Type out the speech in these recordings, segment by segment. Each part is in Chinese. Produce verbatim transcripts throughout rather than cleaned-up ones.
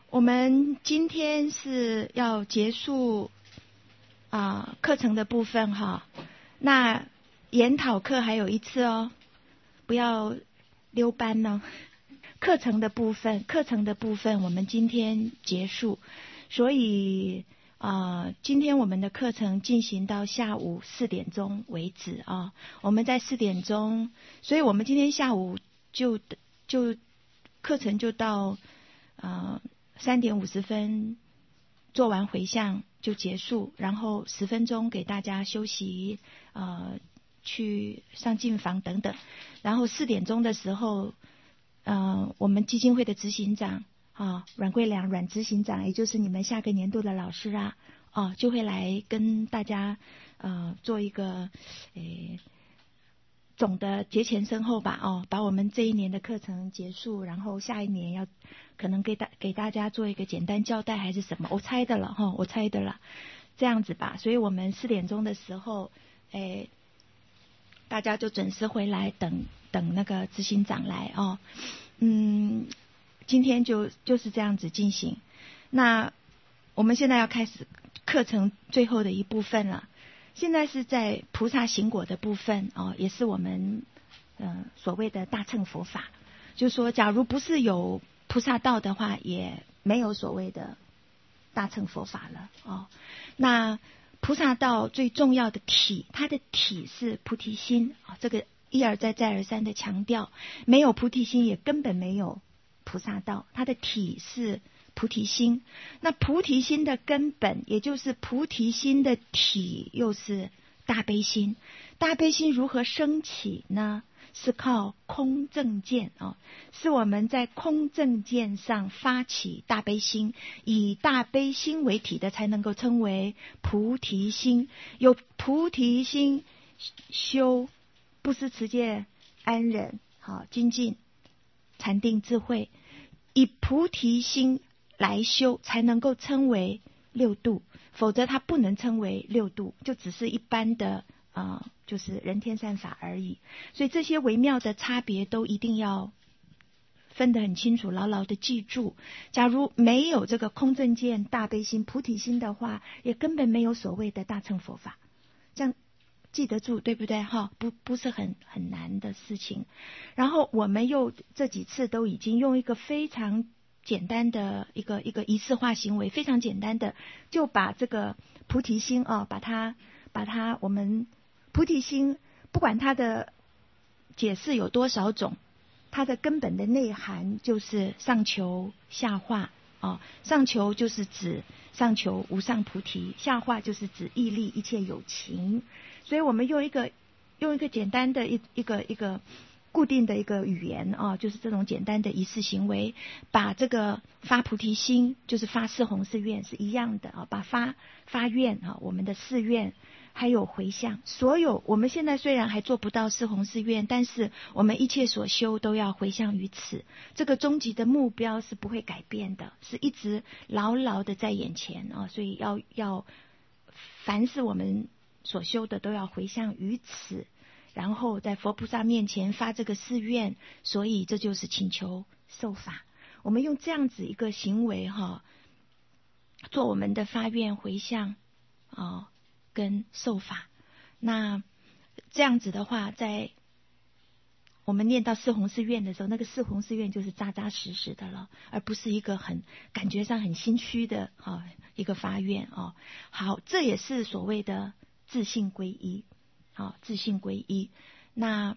我们今天是要结束啊、呃、课程的部分哈，那研讨课还有一次哦，不要溜班呢。课程的部分，课程的部分我们今天结束，所以啊、呃，今天我们的课程进行到下午四点钟为止啊。我们在四点钟，所以我们今天下午就就课程就到呃三点五十分做完回向就结束，然后十分钟给大家休息，呃，去上进房等等，然后四点钟的时候。呃，我们基金会的执行长啊，阮桂良阮执行长，也就是你们下个年度的老师啊，哦，就会来跟大家呃做一个诶总的节前身后吧，哦，把我们这一年的课程结束，然后下一年要可能给大给大家做一个简单交代还是什么，我猜的了哈、哦，我猜的了，这样子吧，所以我们四点钟的时候，诶。大家就准时回来等等那个执行长来哦，嗯，今天就就是这样子进行。那我们现在要开始课程最后的一部分了，现在是在菩萨行果的部分哦，也是我们呃所谓的大乘佛法，就是说，假如不是有菩萨道的话，也没有所谓的大乘佛法了哦。那菩萨道最重要的体，它的体是菩提心啊，这个一而再再而三的强调，没有菩提心也根本没有菩萨道，它的体是菩提心。那菩提心的根本，也就是菩提心的体，又是大悲心。大悲心如何升起呢？是靠空正见啊，是我们在空正见上发起大悲心，以大悲心为体的，才能够称为菩提心。有菩提心修布施持戒安忍好精进禅定智慧，以菩提心来修才能够称为六度，否则它不能称为六度，就只是一般的啊、呃，就是人天善法而已。所以这些微妙的差别都一定要分得很清楚，牢牢的记住。假如没有这个空正见、大悲心、菩提心的话，也根本没有所谓的大乘佛法。这样记得住，对不对？哈，不不是很很难的事情。然后我们又这几次都已经用一个非常简单的一个一个仪式化行为，非常简单的就把这个菩提心啊，把它把它我们菩提心，不管它的解释有多少种，它的根本的内涵就是上求下化啊，上求就是指上求无上菩提，下化就是指义利一切有情。所以我们用一个用一个简单的一一个一个固定的一个语言啊，就是这种简单的仪式行为，把这个发菩提心，就是发四弘誓愿是一样的啊，把发发愿啊，我们的誓愿还有回向，所有我们现在虽然还做不到四弘誓愿，但是我们一切所修都要回向于此，这个终极的目标是不会改变的，是一直牢牢的在眼前啊，所以要要凡是我们所修的都要回向于此，然后在佛菩萨面前发这个誓愿，所以这就是请求受法。我们用这样子一个行为哈，做我们的发愿回向啊跟受法。那这样子的话，在我们念到四弘誓愿的时候，那个四弘誓愿就是扎扎实实的了，而不是一个很感觉上很心虚的啊一个发愿啊。好，这也是所谓的自信归一。好，自信归一。那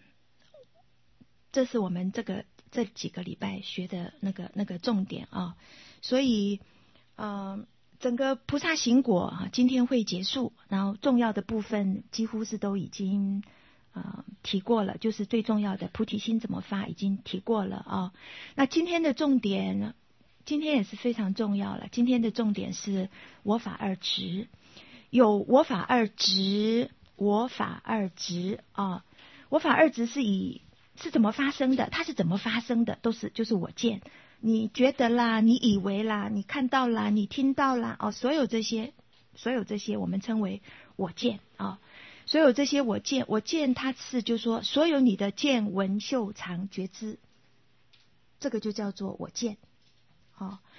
这是我们这个这几个礼拜学的那个那个重点啊。所以呃整个菩萨行果啊，今天会结束，然后重要的部分几乎是都已经呃提过了，就是最重要的菩提心怎么发已经提过了啊。那今天的重点，今天也是非常重要了。今天的重点是我法二执，有我法二执。我法二执啊，我法二执是以是怎么发生的？它是怎么发生的？都是就是我见，你觉得啦，你以为啦，你看到啦，你听到啦，哦，所有这些，所有这些我们称为我见啊，所有这些我见，我见它是就说所有你的见闻嗅尝觉知，这个就叫做我见。哦，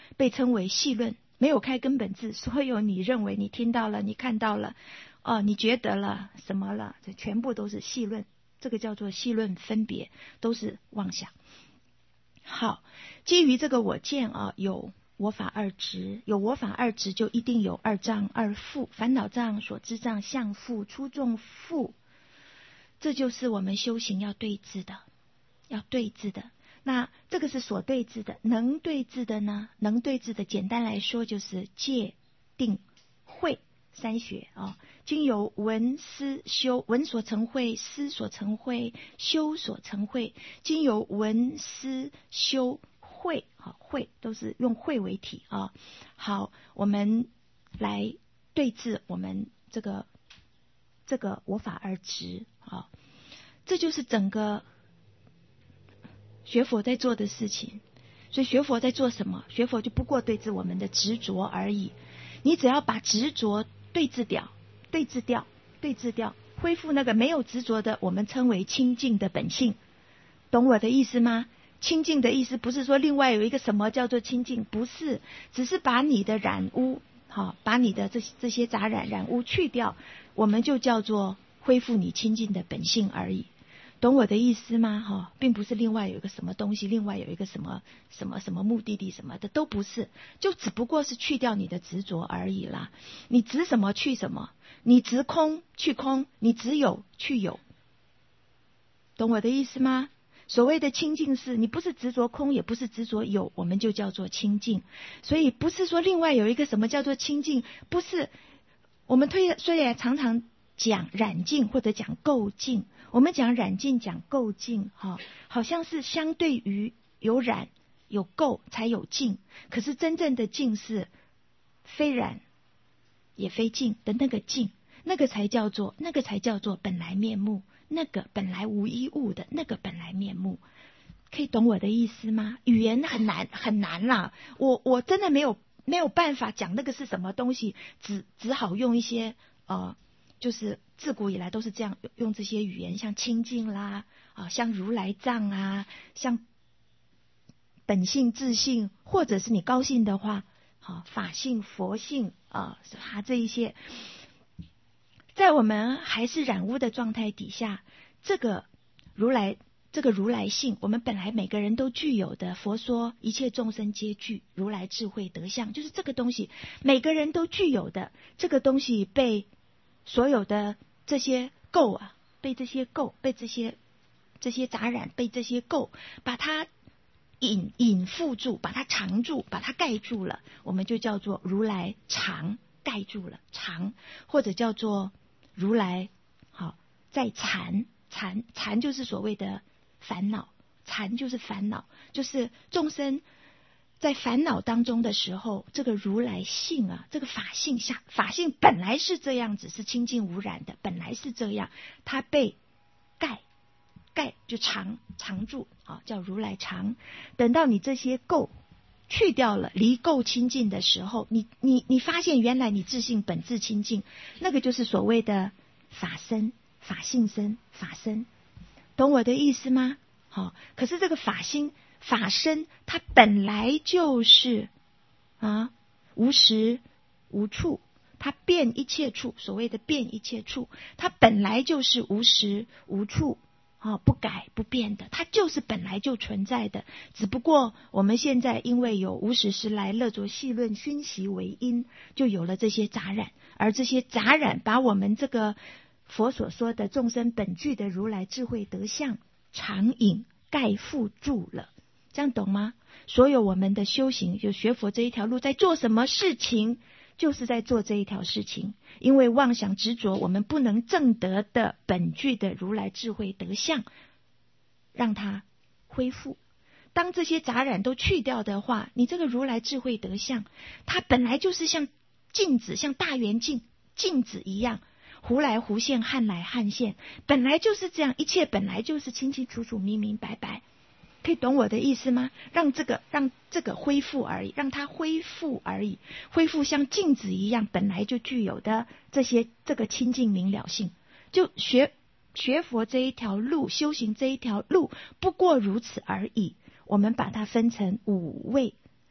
被称为细论，没有开根本智。所有你认为你听到了，你看到了，哦，你觉得了什么了，这全部都是细论，这个叫做细论分别，都是妄想。好，基于这个我见啊，有我法二执，有我法二执就一定有二障二缚，烦恼障、所知障、相缚、初众缚，这就是我们修行要对治的，要对治的。那这个是所对治的，能对治的呢？能对治的，简单来说就是戒、定、慧三学啊。经由闻思修，闻所成慧，思所成慧，修所成慧。经由闻思修慧，啊，慧都是用慧为体啊。好，我们来对治我们这个这个我法二执啊，这就是整个学佛在做的事情。所以学佛在做什么？学佛就不过对治我们的执着而已。你只要把执着对治掉，对治掉，对治掉，恢复那个没有执着的，我们称为清净的本性。懂我的意思吗？清净的意思不是说另外有一个什么叫做清净，不是，只是把你的染污，好，把你的这这些杂染染污去掉，我们就叫做恢复你清净的本性而已。懂我的意思吗？哈，并不是另外有一个什么东西，另外有一个什么什么什么目的地什么的，都不是，就只不过是去掉你的执着而已啦。你执什么去什么，你执空去空，你执有去有，懂我的意思吗？所谓的清净是，你不是执着空，也不是执着有，我们就叫做清净。所以不是说另外有一个什么叫做清净，不是。我们推虽然常常讲染净或者讲垢净，我们讲染净讲垢净，哈，好像是相对于有染有垢才有净，可是真正的净是非染也非净的那个净，那个才叫做那个才叫做本来面目，那个本来无一物的那个本来面目。可以懂我的意思吗？语言很难很难啦，我我真的没有没有办法讲那个是什么东西，只只好用一些呃，就是自古以来都是这样用这些语言，像清净啦啊，像如来藏啊，像本性自性，或者是你高兴的话，好，法性佛性啊，它这一些，在我们还是染污的状态底下，这个如来这个如来性，我们本来每个人都具有的。佛说一切众生皆具如来智慧德相，就是这个东西每个人都具有的。这个东西被所有的这些垢啊，被这些垢，被这些这些杂染，被这些垢把它隐隐覆住，把它藏住，把它盖住了，我们就叫做如来藏，盖住了藏，或者叫做如来好在缠，缠缠就是所谓的烦恼，缠就是烦恼，就是众生在烦恼当中的时候，这个如来性啊，这个法性下，法性本来是这样子，是清净无染的，本来是这样，它被盖盖就藏藏住啊，叫如来藏。等到你这些垢去掉了，离垢清净的时候，你你你发现原来你自性本自清净，那个就是所谓的法身、法性身、法身。懂我的意思吗？好，可是这个法心、法身，它本来就是啊无时无处，它遍一切处，所谓的遍一切处，它本来就是无时无处啊，不改不变的，它就是本来就存在的。只不过我们现在因为有无始时来乐着戏论熏习为因，就有了这些杂染，而这些杂染把我们这个佛所说的众生本具的如来智慧德相常隐盖覆住了，这样懂吗？所有我们的修行，就学佛这一条路，在做什么事情，就是在做这一条事情。因为妄想执着，我们不能证得的本具的如来智慧德相，让它恢复。当这些杂染都去掉的话，你这个如来智慧德相，它本来就是像镜子，像大圆镜镜子一样，忽来忽现，汉来汉现，本来就是这样，一切本来就是清清楚楚、明明白白。可以懂我的意思吗？让这个让这个恢复而已，让它恢复而已，恢复像镜子一样本来就具有的这些这个清净明了性。就学学佛这一条路，修行这一条路，不过如此而已。我们把它分成五位，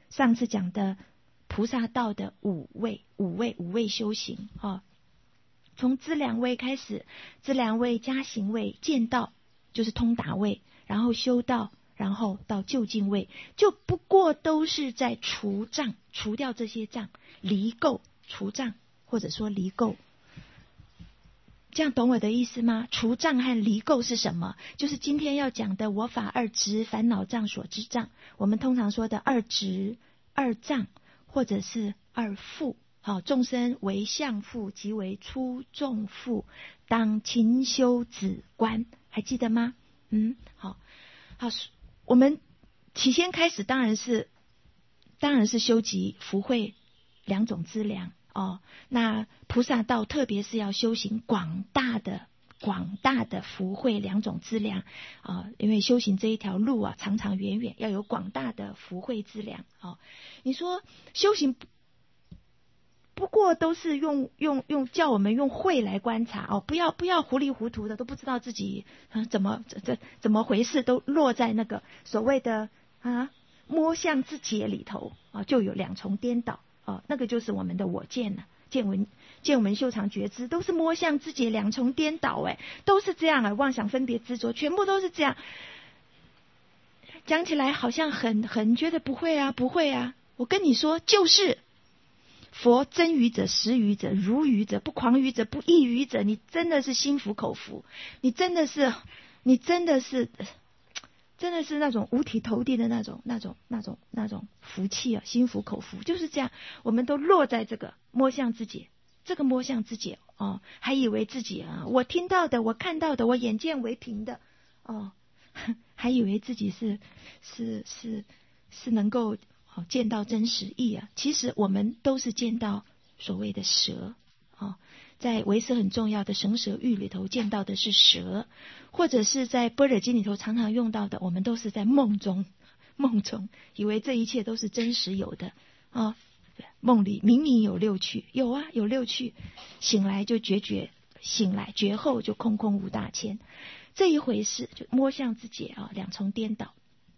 上次讲的菩萨道的五位五位五位修行哦，从资粮位开始，资粮位、加行位、见道就是通达位，然后修道，然后到究竟位，就不过都是在除障，除掉这些障，离垢除障，或者说离垢。这样懂我的意思吗？除障和离垢是什么？就是今天要讲的我法二执、烦恼障、所知障，我们通常说的二执、二障，或者是二缚。好，众生为相缚，即为初众缚，当勤修止观，还记得吗？嗯，好，好，我们起先开始当然是，当然是修集福慧两种资粮。哦，那菩萨道特别是要修行广大的、广大的福慧两种资粮啊、呃，因为修行这一条路啊，长长远远，要有广大的福慧资粮。哦，你说修行不过都是用用用叫我们用慧来观察哦，不要不要糊里糊涂的，都不知道自己、啊、怎么这这怎么回事，都落在那个所谓的啊摸象自解里头啊，就有两重颠倒。哦，那个就是我们的我见了，见闻、见闻、修常觉知，都是摸象自解两重颠倒，哎，都是这样啊，妄想分别执着，全部都是这样。讲起来好像很很觉得不会啊，不会啊。我跟你说，就是佛真语者、实语者、如语者、不诳语者、不异语者，你真的是心服口服，你真的是，你真的是。真的是那种五体投地的那种、那种、那种、那种福气啊，心服口服，就是这样。我们都落在这个摸象自解，这个摸象自解哦，还以为自己啊，我听到的、我看到的、我眼见为凭的哦，还以为自己是是是是能够哦见到真实义啊。其实我们都是见到所谓的蛇哦。在唯识很重要的神蛇喻里头见到的是蛇，或者是在般若经里头常常用到的，我们都是在梦中，梦中以为这一切都是真实有的啊、哦。梦里明明有六趣，有啊，有六趣，醒来就决绝，醒来觉后就空空无大千，这一回事就摸象自解啊，两重颠倒。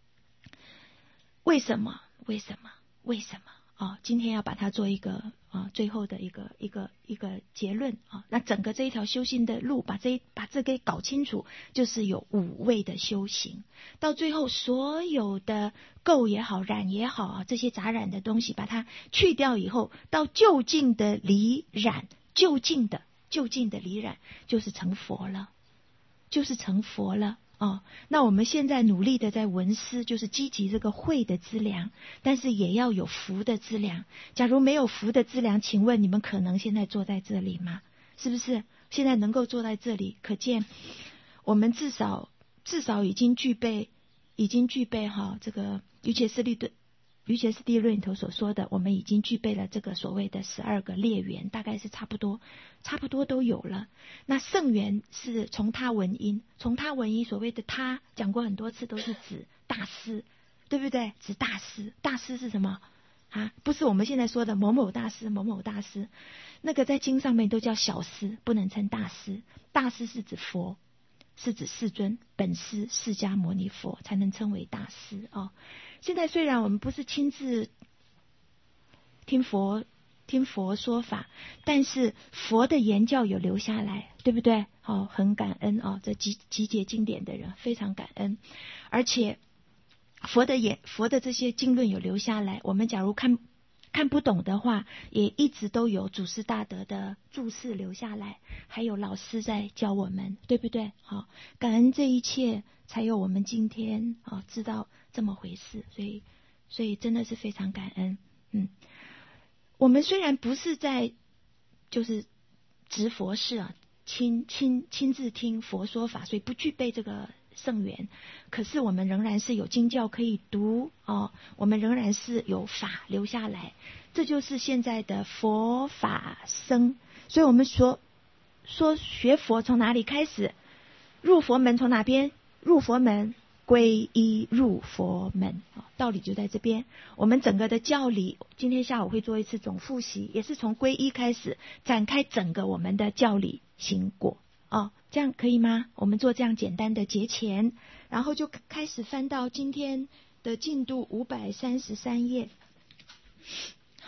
为什么？为什么？为什么？啊、哦，今天要把它做一个啊，最后的一个一个一个结论啊。那整个这一条修行的路，把这把这给搞清楚，就是有五位的修行。到最后，所有的垢也好、染也好啊，这些杂染的东西，把它去掉以后，到究竟的离染，究竟的究竟的离染，就是成佛了，就是成佛了。哦，那我们现在努力的在闻思，就是积集这个慧的资粮，但是也要有福的资粮。假如没有福的资粮，请问你们可能现在坐在这里吗？是不是？现在能够坐在这里，可见我们至少至少已经具备，已经具备哈这个瑜伽师利顿。瑜伽师地论里头所说的，我们已经具备了这个所谓的十二个列缘，大概是差不多，差不多都有了。那圣缘是从他闻音，从他闻音，所谓的他讲过很多次，都是指大师，对不对？指大师，大师是什么啊？不是我们现在说的某某大师、某某大师，那个在经上面都叫小师，不能称大师。大师是指佛，是指世尊本师释迦牟尼佛，才能称为大师哦。现在虽然我们不是亲自听佛听佛说法，但是佛的言教有留下来，对不对？哦，很感恩哦，这集集结经典的人非常感恩，而且佛的言佛的这些经论有留下来，我们假如看看不懂的话，也一直都有祖师大德的注释留下来，还有老师在教我们，对不对？好，感恩这一切，才有我们今天啊知道这么回事，所以所以真的是非常感恩。嗯，我们虽然不是在就是执佛事啊，亲亲亲自听佛说法，所以不具备这个圣缘，可是我们仍然是有经教可以读哦，我们仍然是有法留下来，这就是现在的佛法僧。所以我们说说学佛从哪里开始？入佛门从哪边？入佛门皈依入佛门，道理就在这边。我们整个的教理，今天下午会做一次总复习，也是从皈依开始展开整个我们的教理行果。哦，这样可以吗？我们做这样简单的节前，然后就开始翻到今天的进度五百三十三页。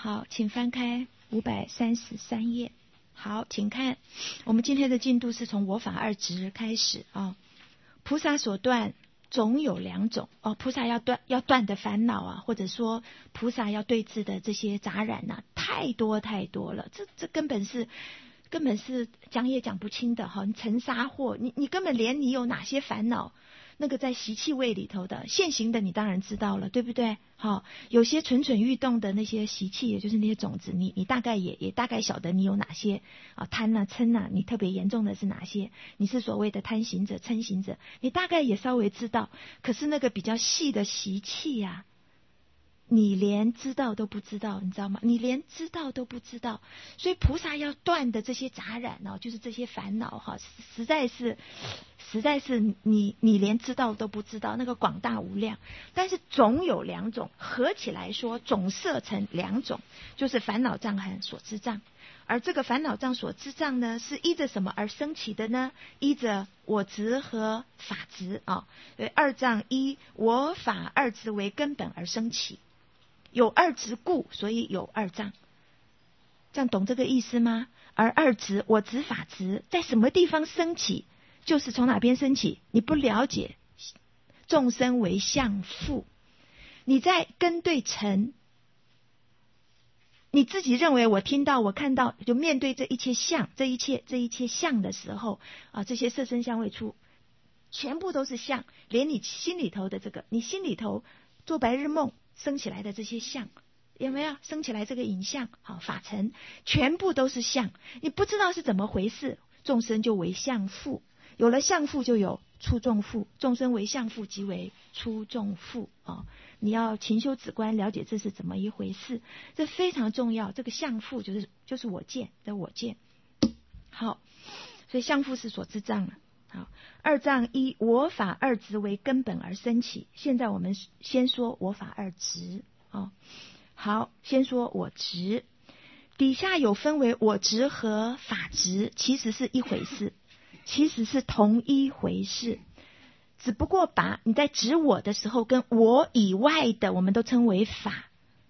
好，请翻开五百三十三页。好，请看，我们今天的进度是从我法二执开始啊。菩萨所断总有两种哦，菩萨要断要断的烦恼啊，或者说菩萨要对治的这些杂染啊，太多太多了，这这根本是根本是讲也讲不清的哈。你尘沙惑，你你根本连你有哪些烦恼，那个在习气位里头的现行的，你当然知道了，对不对？好，有些蠢蠢欲动的那些习气，也就是那些种子，你你大概也也大概晓得你有哪些啊，贪啊嗔啊，你特别严重的是哪些？你是所谓的贪行者、嗔行者，你大概也稍微知道。可是那个比较细的习气呀、啊，你连知道都不知道，你知道吗？你连知道都不知道。所以菩萨要断的这些杂染哦，就是这些烦恼哈，实在是实在是你你连知道都不知道，那个广大无量。但是总有两种，合起来说总摄成两种，就是烦恼障和所知障。而这个烦恼障、所知障呢，是依着什么而升起的呢？依着我执和法执啊，二障依我法二执为根本而升起。有二执故，所以有二障，这样懂这个意思吗？而二执我执法执在什么地方升起，就是从哪边升起。你不了解众生为相复，你在跟对尘，你自己认为我听到我看到，就面对这一切相，这一切这一切相的时候啊，这些色声香味触全部都是相，连你心里头的这个，你心里头做白日梦升起来的这些相，有没有升起来这个影像？好，法尘全部都是相，你不知道是怎么回事，众生就为相复，有了相复就有出众复，众生为相复即为出众复啊！你要勤修止观，了解这是怎么一回事，这非常重要。这个相复就是就是我见的我见。好，所以相复是所知障了。好，二障依我法二执为根本而升起。现在我们先说我法二执哦。好，先说我执，底下有分为我执和法执，其实是一回事，其实是同一回事，只不过把你在执我的时候，跟我以外的我们都称为法。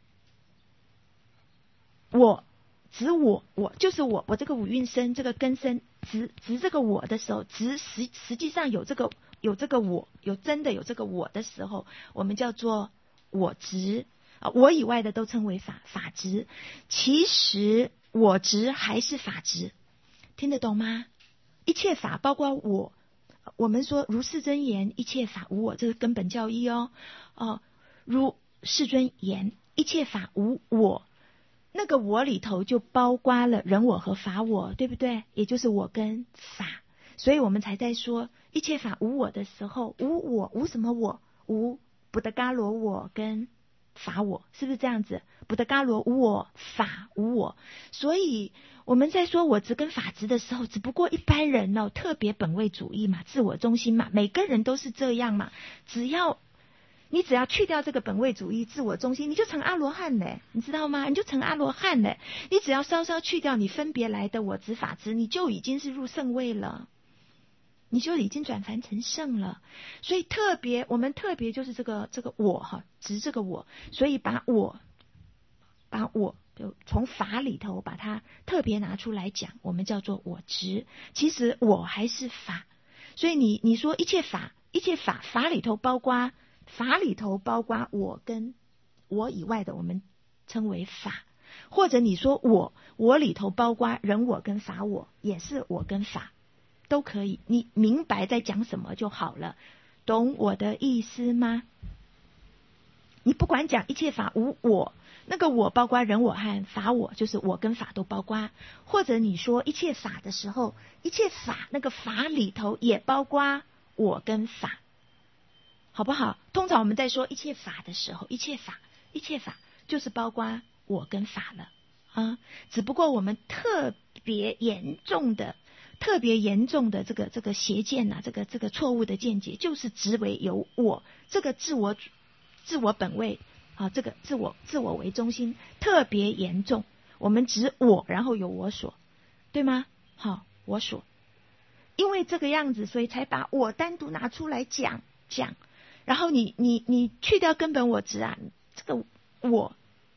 我执我，我就是我，我这个五蕴身，这个根身，执执这个我的时候，执实实际上有这个有这个我，有真的有这个我的时候，我们叫做我执啊。我以外的都称为法法执，其实我执还是法执，听得懂吗？一切法包括我，我们说如世尊言，一切法无我，这是根本教义哦。哦，如世尊言，一切法无我。那个我里头就包括了人我和法我，对不对？也就是我跟法，所以我们才在说一切法无我的时候，无我，无什么我？无布达伽罗我跟法我，是不是这样子？布达伽罗无我，法无我。所以我们在说我执跟法执的时候，只不过一般人哦，特别本位主义嘛，自我中心嘛，每个人都是这样嘛，只要你只要去掉这个本位主义、自我中心，你就成阿罗汉了，你知道吗？你就成阿罗汉了。你只要稍稍去掉你分别来的我执法执，你就已经是入圣位了，你就已经转凡成圣了。所以特别，我们特别就是这个这个我哈，执这个我，所以把我把我就从法里头把它特别拿出来讲，我们叫做我执。其实我还是法，所以你你说一切法，一切法法里头包括。法里头包括我跟我以外的，我们称为法，或者你说我我里头包括人我跟法我，也是我跟法，都可以。你明白在讲什么就好了，懂我的意思吗？你不管讲一切法无我，那个我包括人我和法我，就是我跟法都包括。或者你说一切法的时候，一切法那个法里头也包括我跟法。好不好？通常我们在说一切法的时候，一切法，一切法就是包括我跟法了啊。只不过我们特别严重的、特别严重的这个这个邪见呐、啊，这个这个错误的见解，就是执为有我这个自我、自我本位啊，这个自我、自我为中心特别严重。我们执我，然后有我所，对吗？好，我所，因为这个样子，所以才把我单独拿出来讲讲。然后你你你去掉根本我执啊，这个我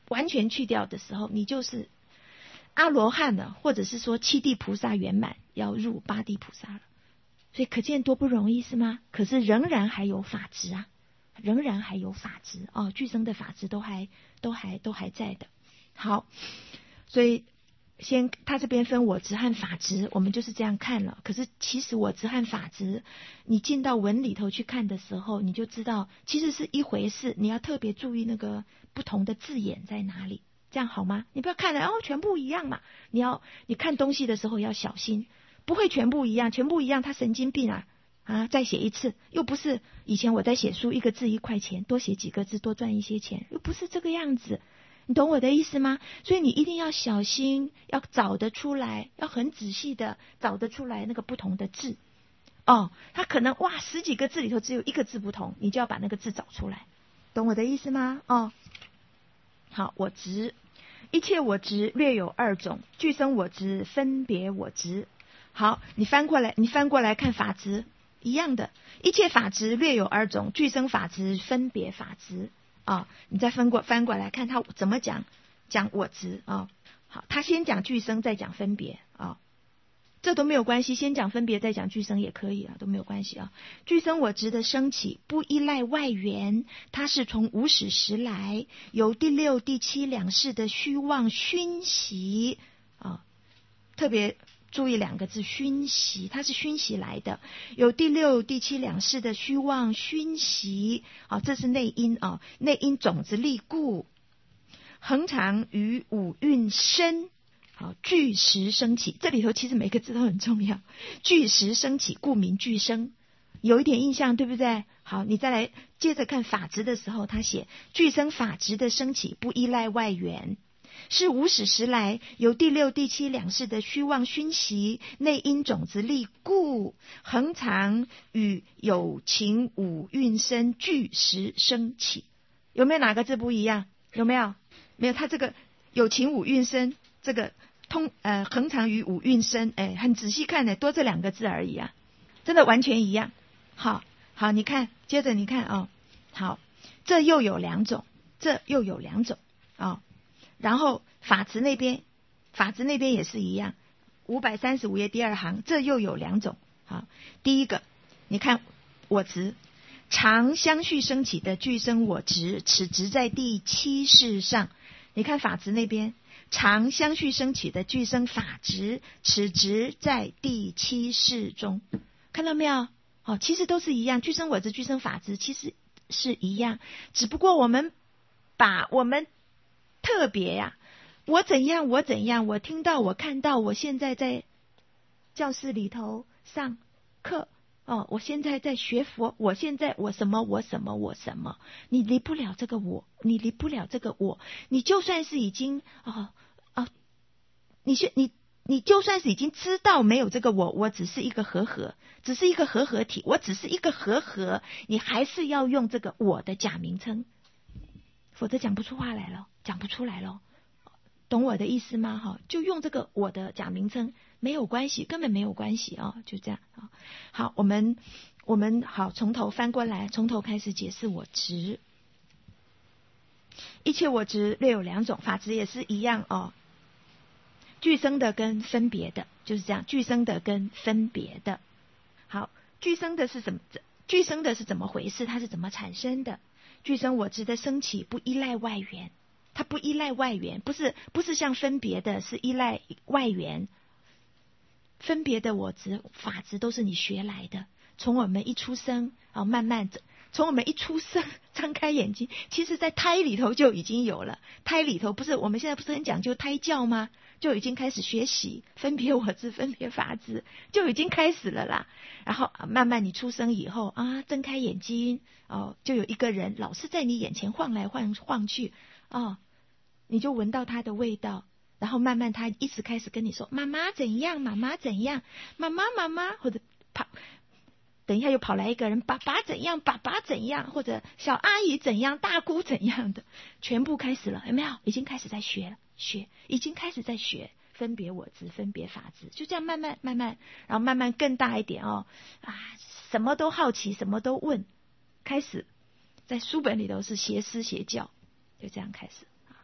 完全去掉的时候，你就是阿罗汉了，或者是说七地菩萨圆满，要入八地菩萨了。所以可见多不容易是吗？可是仍然还有法执啊，仍然还有法执哦，具生的法执都还都还都还在的。好，所以先他这边分我执和法执，我们就是这样看了。可是其实我执和法执，你进到文里头去看的时候，你就知道其实是一回事。你要特别注意那个不同的字眼在哪里，这样好吗？你不要看了哦，全部一样嘛。你要你看东西的时候要小心，不会全部一样，全部一样他神经病啊啊！再写一次，又不是以前我在写书，一个字一块钱，多写几个字多赚一些钱，又不是这个样子。你懂我的意思吗？所以你一定要小心，要找得出来，要很仔细的找得出来那个不同的字。哦，他可能哇十几个字里头只有一个字不同，你就要把那个字找出来，懂我的意思吗？哦，好，我执，一切我执略有二种，具生我执，分别我执。好，你翻过来，你翻过来看法执，一样的，一切法执略有二种，具生法执，分别法执。啊、哦，你再翻过翻过来看他怎么讲讲我执啊、哦。好，他先讲具生，再讲分别啊、哦，这都没有关系，先讲分别再讲具生也可以啊，都没有关系啊。具生我执的升起不依赖外缘，它是从无始时来，由第六第七两世的虚妄熏习啊、哦，特别注意两个字熏习，它是熏习来的，有第六第七两世的虚妄熏习啊，这是内因啊，内因种子力故，恒常于五蕴生，好，具时升起。这里头其实每个字都很重要，具时升起，故名具生，有一点印象对不对？好，你再来接着看法执的时候，他写具生法执的升起不依赖外缘，是无始时来，由第六第七两世的虚妄熏习，内因种子力故，恒常与有情五蕴生具时升起。有没有哪个字不一样？有没有？没有，他这个有情五蕴生，这个通呃恒常与五蕴生，哎，很仔细看的，多这两个字而已啊，真的完全一样。好，好，你看，接着你看哦，好，这又有两种，这又有两种啊。哦，然后法执那边，法执那边也是一样，五百三十五页第二行，这又有两种。好，第一个，你看我执，常相续升起的具生我执，此执在第七世上。你看法执那边，常相续升起的具生法执，此执在第七世中。看到没有？哦，其实都是一样，具生我执、具生法执其实是一样，只不过我们把我们特别呀、啊，我怎样我怎样，我听到我看到，我现在在教室里头上课哦，我现在在学佛，我现在我什么我什么我什么，你离不了这个我，你离不了这个我，你就算是已经哦哦，你是你你就算是已经知道没有这个我，我只是一个和合，只是一个和合体，我只是一个和合，你还是要用这个我的假名称，否则讲不出话来了，讲不出来了。懂我的意思吗？哈，就用这个我的假名称没有关系，根本没有关系啊，就这样啊。好，我们我们好从头翻过来，从头开始解释我执。一切我执略有两种，法执也是一样哦。具生的跟分别的，就是这样，具生的跟分别的。好，具生的是什么？具生的是怎么回事？它是怎么产生的？具生我执的升起不依赖外缘。它不依赖外缘，不是不是像分别的，是依赖外缘。分别的我执、法执都是你学来的，从我们一出生啊，慢慢从我们一出生张开眼睛，其实在胎里头就已经有了。胎里头不是我们现在不是很讲究胎教吗？就已经开始学习分别我执、分别法执，就已经开始了啦。然后慢慢你出生以后啊，睁开眼睛哦，就有一个人老是在你眼前晃来晃晃去哦。你就闻到它的味道，然后慢慢他一直开始跟你说妈妈怎样，妈妈怎样，妈妈妈妈，或者跑，等一下又跑来一个人，爸爸怎样，爸爸怎样，或者小阿姨怎样，大姑怎样的，全部开始了，有没有？已经开始在学了，学，已经开始在学分别我执、分别法执，就这样慢慢慢慢，然后慢慢更大一点哦，啊，什么都好奇，什么都问，开始在书本里头是邪师邪教，就这样开始。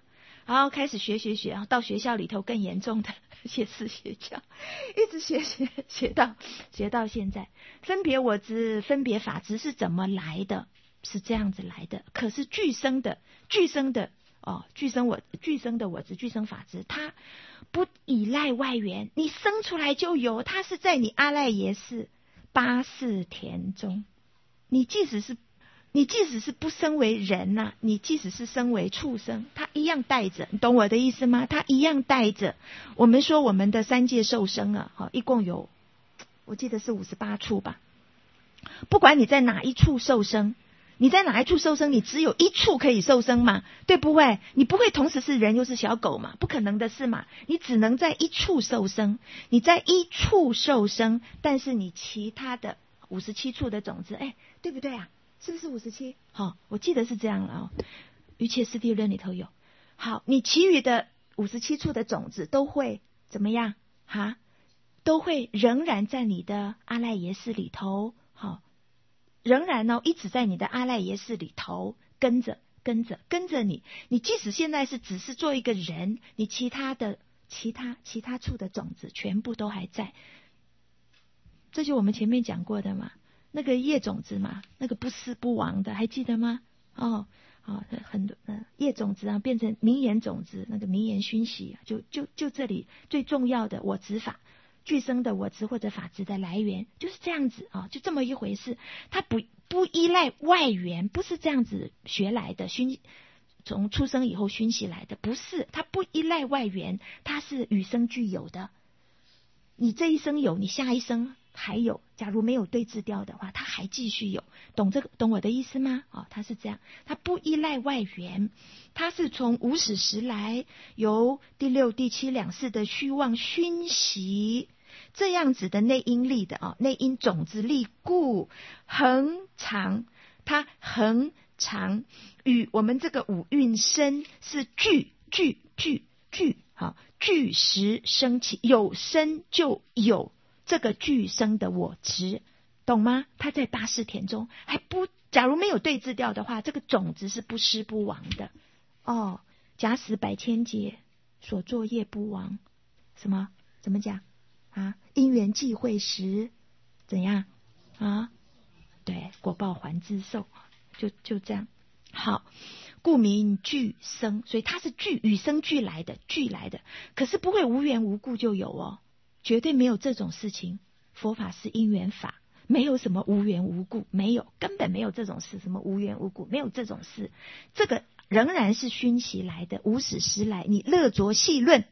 然后开始学学学，到学校里头更严重的写四学教，一直学学学到学到现在。分别我执、分别法执是怎么来的？是这样子来的。可是具生的具生的哦，具生我具生的我执、具生法执，它不依赖外缘，你生出来就有，它是在你阿赖耶识八识田中。你即使是你即使是不生为人呐、啊，你即使是生为畜生，它一样带着，你懂我的意思吗？它一样带着。我们说我们的三界受生啊，好，一共有我记得是五十八处吧。不管你在哪一处受生，你在哪一处受生，你只有一处可以受生嘛，对不对？你不会同时是人又是小狗嘛，不可能的事嘛。你只能在一处受生，你在一处受生，但是你其他的五十七处的种子，哎，对不对啊？是不是五十七？好，我记得是这样了哦。瑜伽师地论里头有。好，你其余的五十七处的种子都会怎么样？哈，都会仍然在你的阿赖耶识里头。好，仍然呢、哦，一直在你的阿赖耶识里头跟着跟着跟着你。你即使现在是只是做一个人，你其他的其他其他处的种子全部都还在。这就我们前面讲过的嘛。那个业种子嘛，那个不死不亡的，还记得吗？哦，哦，很多呃业种子啊，变成名言种子，那个名言熏习、啊，就就就这里最重要的我执法，具生的我执或者法执的来源就是这样子啊，就这么一回事。它不不依赖外缘，不是这样子学来的，熏从出生以后熏习来的，不是，它不依赖外缘，它是与生俱有的。你这一生有，你下一生还有，假如没有对治掉的话，它还继续有，懂这个懂我的意思吗？哦，它是这样，它不依赖外缘，它是从无始时来，由第六、第七两世的虚妄熏习，这样子的内因力的哦，内因种子力故恒常，它恒常与我们这个五蕴身是俱俱俱俱好。具时生起，有生就有这个具生的我执，懂吗？它在八识田中还不，假如没有对治掉的话，这个种子是不失不亡的哦。假使百千劫所作业不亡，什么？怎么讲啊？因缘际会时怎样啊？对，果报还自受，就就这样。好。故名俱生，所以它是俱与生俱来的，俱来的，可是不会无缘无故就有哦，绝对没有这种事情。佛法是因缘法，没有什么无缘无故，没有，根本没有这种事，什么无缘无故，没有这种事。这个仍然是熏习来的，无始时来，你乐着细论，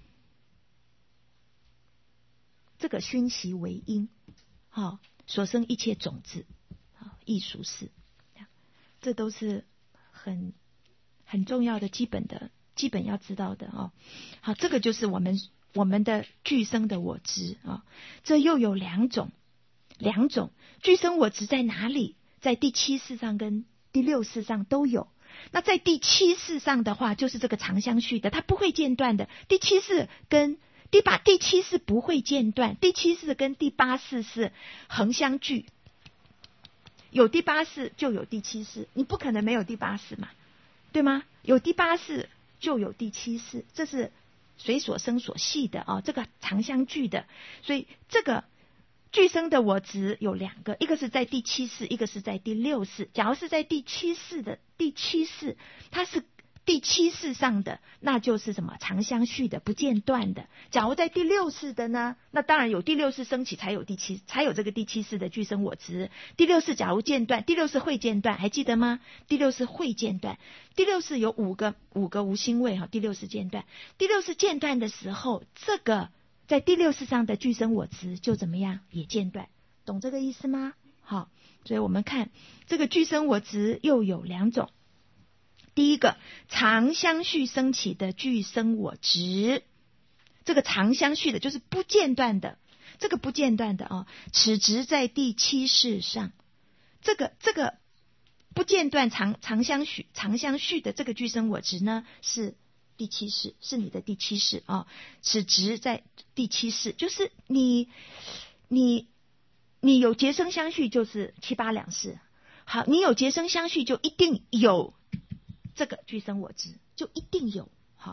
这个熏习为因，好、哦，所生一切种子，好、哦，亦属是，这都是。很很重要的基本的基本要知道的哦。好，这个就是我们我们的具生的我执啊、哦。这又有两种，两种具生我执在哪里？在第七识上跟第六识上都有。那在第七识上的话，就是这个常相续的，它不会间断的。第七识跟第八第七识不会间断，第七识跟第八识是恒相聚。有第八识就有第七识，你不可能没有第八识嘛，对吗？有第八识就有第七识，这是随所生所系的哦，这个常相聚的。所以这个具生的我执有两个，一个是在第七识，一个是在第六识。假如是在第七识的第七识，它是第七识上的，那就是什么常相续的，不间断的。假如在第六识的呢，那当然有第六识升起才有第七，才有这个第七识的具生我执。第六识假如间断，第六识会间断，还记得吗？第六识会间断，第六识有五个五个无心位哈，第六识间断，第六识间断的时候，这个在第六识上的具生我执就怎么样也间断，懂这个意思吗？好，所以我们看这个具生我执又有两种。第一个常相续升起的具生我执，这个常相续的就是不间断的，这个不间断的哦，此执在第七识上，这个这个不间断常常相续常相续的这个具生我执呢，是第七识，是你的第七识啊、哦。此执在第七识，就是你你你有结生相续，就是七八两识。好，你有结生相续，就一定有这个具生我执，就一定有。好，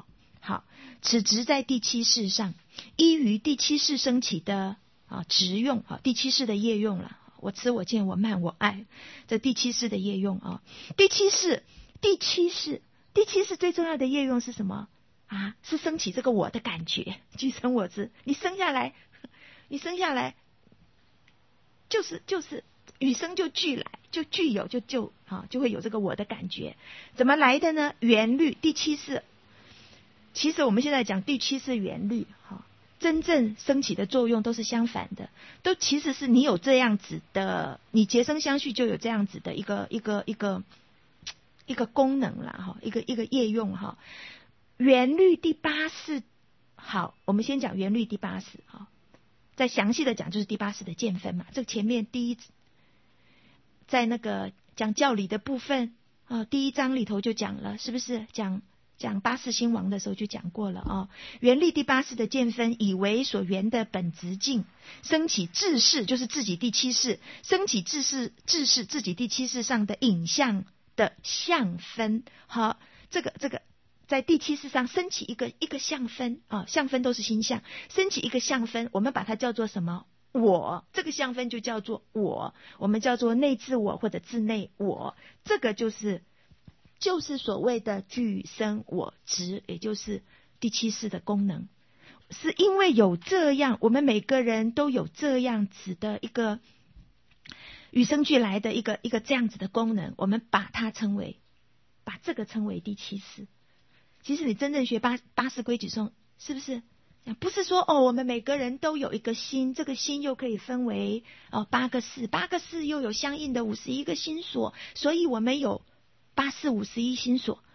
好，此执在第七世上，依于第七世升起的啊执用啊，第七世的业用了。我痴我见我慢我爱，这第七世的业用啊。第七世，第七世，第七世最重要的业用是什么啊？是升起这个我的感觉，俱生我执。你生下来，你生下来，就是就是与生就俱来，就具有就就啊，就会有这个我的感觉。怎么来的呢？缘律，第七世。其实我们现在讲第七世缘律，哈，真正升起的作用都是相反的，都其实是你有这样子的，你结生相续就有这样子的一个一个一个一个功能啦，哈，一个一个业用哈。缘律第八世，好，我们先讲缘律第八世，哈，再详细的讲就是第八世的见分嘛。这个前面第一，在那个讲教理的部分啊，第一章里头就讲了，是不是讲？讲八世兴亡的时候就讲过了哦。缘律第八世的见分，以为所缘的本质境，升起智世，就是自己第七世，升起智世智世自己第七世上的影像的相分。好，这个这个在第七世上升起一个一个相分啊，相分都是心相，升起一个相分，我们把它叫做什么？我，这个相分就叫做我，我们叫做内自我或者自内我，这个就是。就是所谓的俱生我执，也就是第七世的功能。是因为有这样，我们每个人都有这样子的一个与生俱来的一个一个这样子的功能，我们把它称为，把这个称为第七世。其实你真正学八八识规矩中，是不是？不是说哦，我们每个人都有一个心，这个心又可以分为哦八个识，八个识又有相应的五十一个心所，所以我们有。八四五十一心所，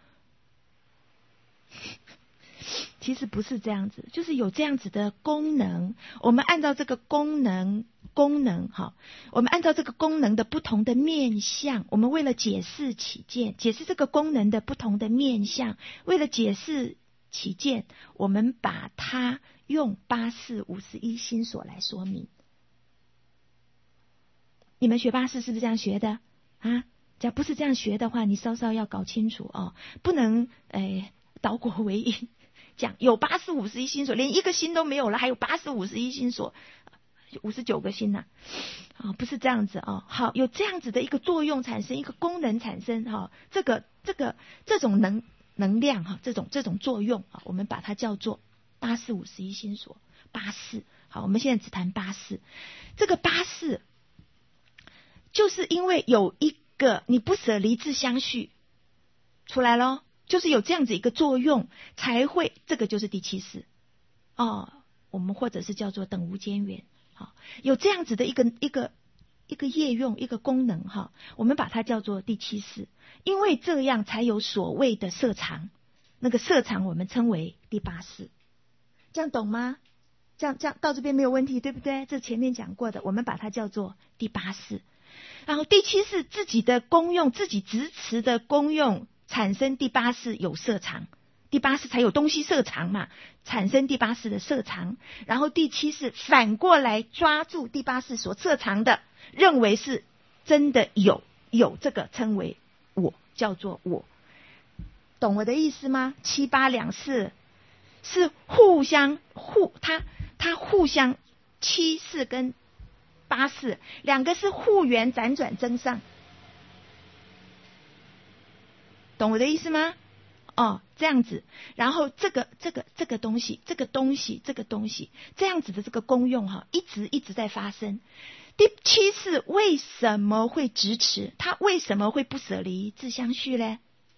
其实不是这样子，就是有这样子的功能。我们按照这个功能，功能哈，我们按照这个功能的不同的面向，我们为了解释起见，解释这个功能的不同的面向，为了解释起见，我们把它用八四五十一心所来说明。你们学八识是不是这样学的啊？假如不是这样学的话，你稍稍要搞清楚哦，不能诶倒果为因，讲有八十五十一心所，连一个心都没有了，还有八十五十一心所，五十九个心呐、啊，啊，不是这样子哦。好，有这样子的一个作用产生，一个功能产生哈、哦，这个这个这种能能量哈、哦，这种这种作用啊，我们把它叫做八十五十一心所，八识。好，我们现在只谈八识，这个八识就是因为有一。个你不舍离自相续出来咯，就是有这样子一个作用才会，这个就是第七识哦，我们或者是叫做等无间缘，好，有这样子的一个一个一个业用一个功能哈，我们把它叫做第七识，因为这样才有所谓的色常，那个色常我们称为第八识，这样懂吗？这样这样到这边没有问题对不对？这前面讲过的，我们把它叫做第八识。然后第七识自己的功用，自己执持的功用产生第八识有色常，第八识才有东西色常嘛，产生第八识的色常。然后第七识反过来抓住第八识所色常的，认为是真的有有这个称为我，叫做我，懂我的意思吗？七八两识是互相互它它互相七识跟八识两个是互缘辗转增上，懂我的意思吗？哦，这样子，然后这个这个这个东西，这个东西，这个东西，这样子的这个功用哈，一直一直在发生。第七识为什么会执持？它为什么会不舍离自相续呢？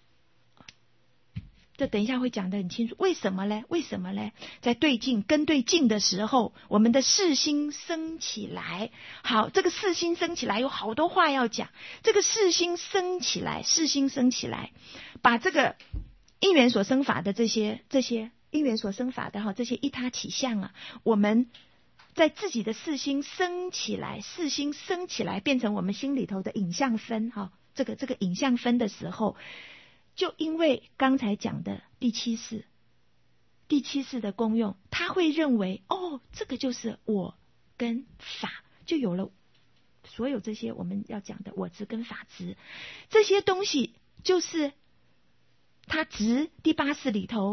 这等一下会讲得很清楚，为什么呢？为什么呢？在对境跟对境的时候，我们的识心升起来。好，这个识心升起来有好多话要讲。这个识心升起来，识心升起来，把这个因缘所生法的这些这些因缘所生法的哈这些一他起相啊，我们在自己的识心升起来，识心升起来变成我们心里头的影像分哈，这个这个影像分的时候。就因为刚才讲的第七识，第七识的功用，他会认为哦，这个就是我跟法，就有了所有这些我们要讲的我执跟法执，这些东西就是他执第八识里头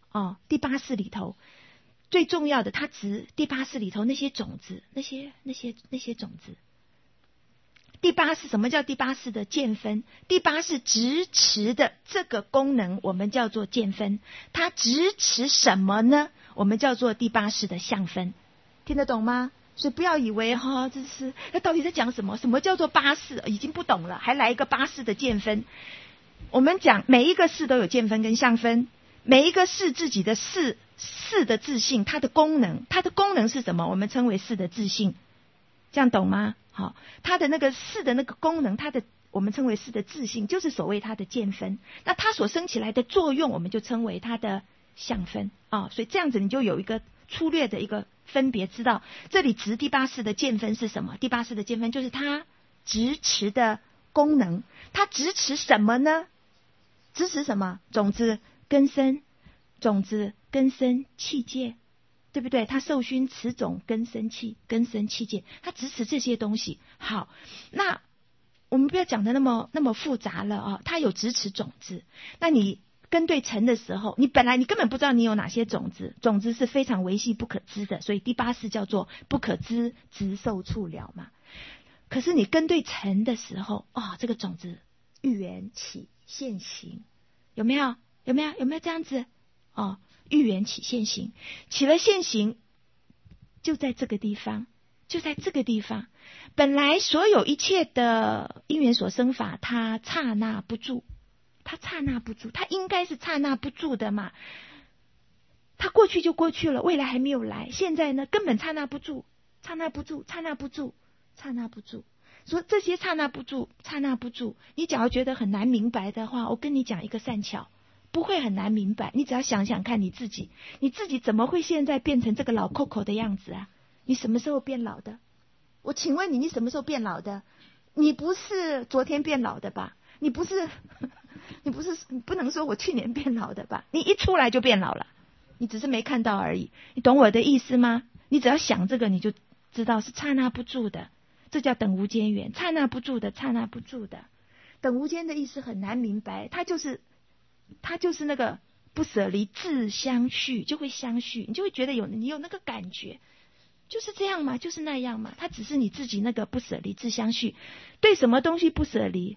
哦，第八识里头最重要的，它指第八识里头那些种子，那些那些那些种子。第八识，什么叫第八识的见分？第八识执持的这个功能，我们叫做见分。它执持什么呢？我们叫做第八识的相分。听得懂吗？所以不要以为哈、哦，这是那到底在讲什么？什么叫做八识？已经不懂了，还来一个八识的见分。我们讲每一个识都有见分跟相分，每一个识自己的识识的自性，它的功能，它的功能是什么？我们称为识的自性。这样懂吗？好，它的那个识的那个功能，它的我们称为识的自性，就是所谓它的见分。那它所生起来的作用，我们就称为它的相分啊。所以这样子你就有一个粗略的一个分别，知道这里执第八识的见分是什么？第八识的见分就是它执持的功能。它执持什么呢？执持什么？种子根生，种子根生气界。对不对？他受熏持种根生气，根生气界，他支持这些东西。好，那我们不要讲的那么那么复杂了啊。他有支持种子，那你根对尘的时候，你本来你根本不知道你有哪些种子，种子是非常微细不可知的，所以第八识叫做不可知直受触了嘛。可是你根对尘的时候，哦，这个种子遇缘起现行，有没有？有没有？有没有这样子？哦。遇缘起现行，起了现行，就在这个地方，就在这个地方。本来所有一切的因缘所生法，它刹那不住，它刹那不住，它应该是刹那不住的嘛。它过去就过去了，未来还没有来，现在呢根本刹那不住，刹那不住，刹那不住，刹那不住。所以这些刹那不住，刹那不住，你假如觉得很难明白的话，我跟你讲一个善巧。不会很难明白，你只要想想看你自己，你自己怎么会现在变成这个老Coco的样子啊？你什么时候变老的？我请问你，你什么时候变老的？你不是昨天变老的吧？你不是，你不是，你不能说我去年变老的吧？你一出来就变老了，你只是没看到而已。你懂我的意思吗？你只要想这个，你就知道是刹那不住的，这叫等无间缘，刹那不住的，刹那不住的。等无间的意思很难明白，它就是。它就是那个不舍离自相续，就会相续，你就会觉得有你有那个感觉，就是这样嘛，就是那样嘛。它只是你自己那个不舍离自相续，对什么东西不舍离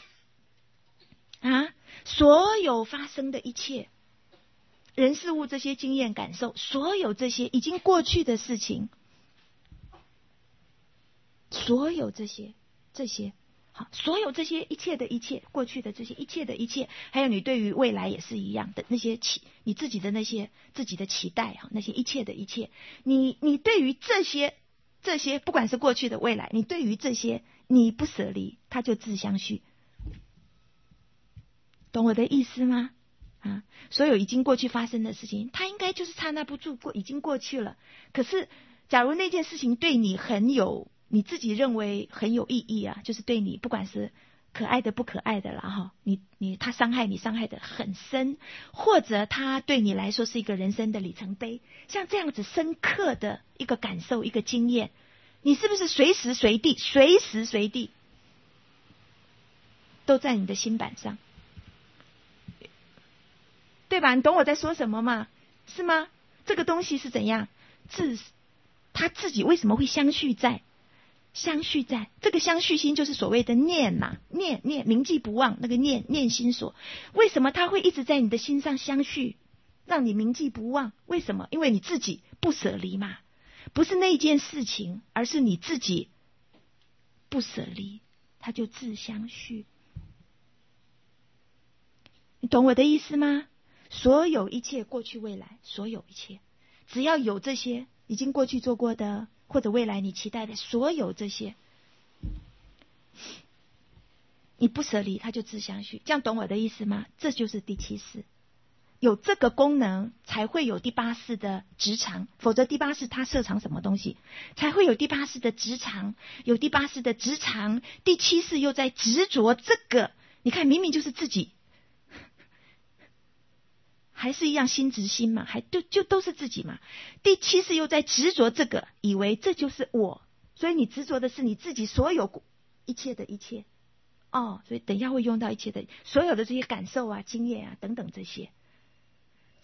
啊？所有发生的一切人事物这些经验感受，所有这些已经过去的事情，所有这些这些。好，所有这些一切的一切，过去的这些一切的一切，还有你对于未来也是一样的那些期，你自己的那些自己的期待哈，那些一切的一切，你你对于这些这些，不管是过去的未来，你对于这些你不舍离，它就自相续，懂我的意思吗？啊，所有已经过去发生的事情，它应该就是刹那不住过，已经过去了。可是，假如那件事情对你很有。你自己认为很有意义啊，就是对你不管是可爱的不可爱的啦哈，你你他伤害你伤害的很深，或者他对你来说是一个人生的里程碑，像这样子深刻的一个感受一个经验，你是不是随时随地随时随地都在你的心板上，对吧？你懂我在说什么吗？是吗？这个东西是怎样自他自己为什么会相续在？相续在这个相续心就是所谓的念嘛，念念铭记不忘，那个念念心所，为什么它会一直在你的心上相续，让你铭记不忘？为什么？因为你自己不舍离嘛，不是那件事情，而是你自己不舍离，它就自相续。你懂我的意思吗？所有一切过去未来，所有一切只要有这些已经过去做过的或者未来你期待的所有这些，你不舍离，它就自相续。这样懂我的意思吗？这就是第七识，有这个功能才会有第八识的执常，否则第八识它摄藏什么东西，才会有第八识的执常，有第八识的执常，第七识又在执着这个，你看明明就是自己，还是一样心执心嘛，还就就都是自己嘛。第七识又在执着这个，以为这就是我，所以你执着的是你自己所有一切的一切哦，所以等一下会用到一切的所有的这些感受啊、经验啊等等这些。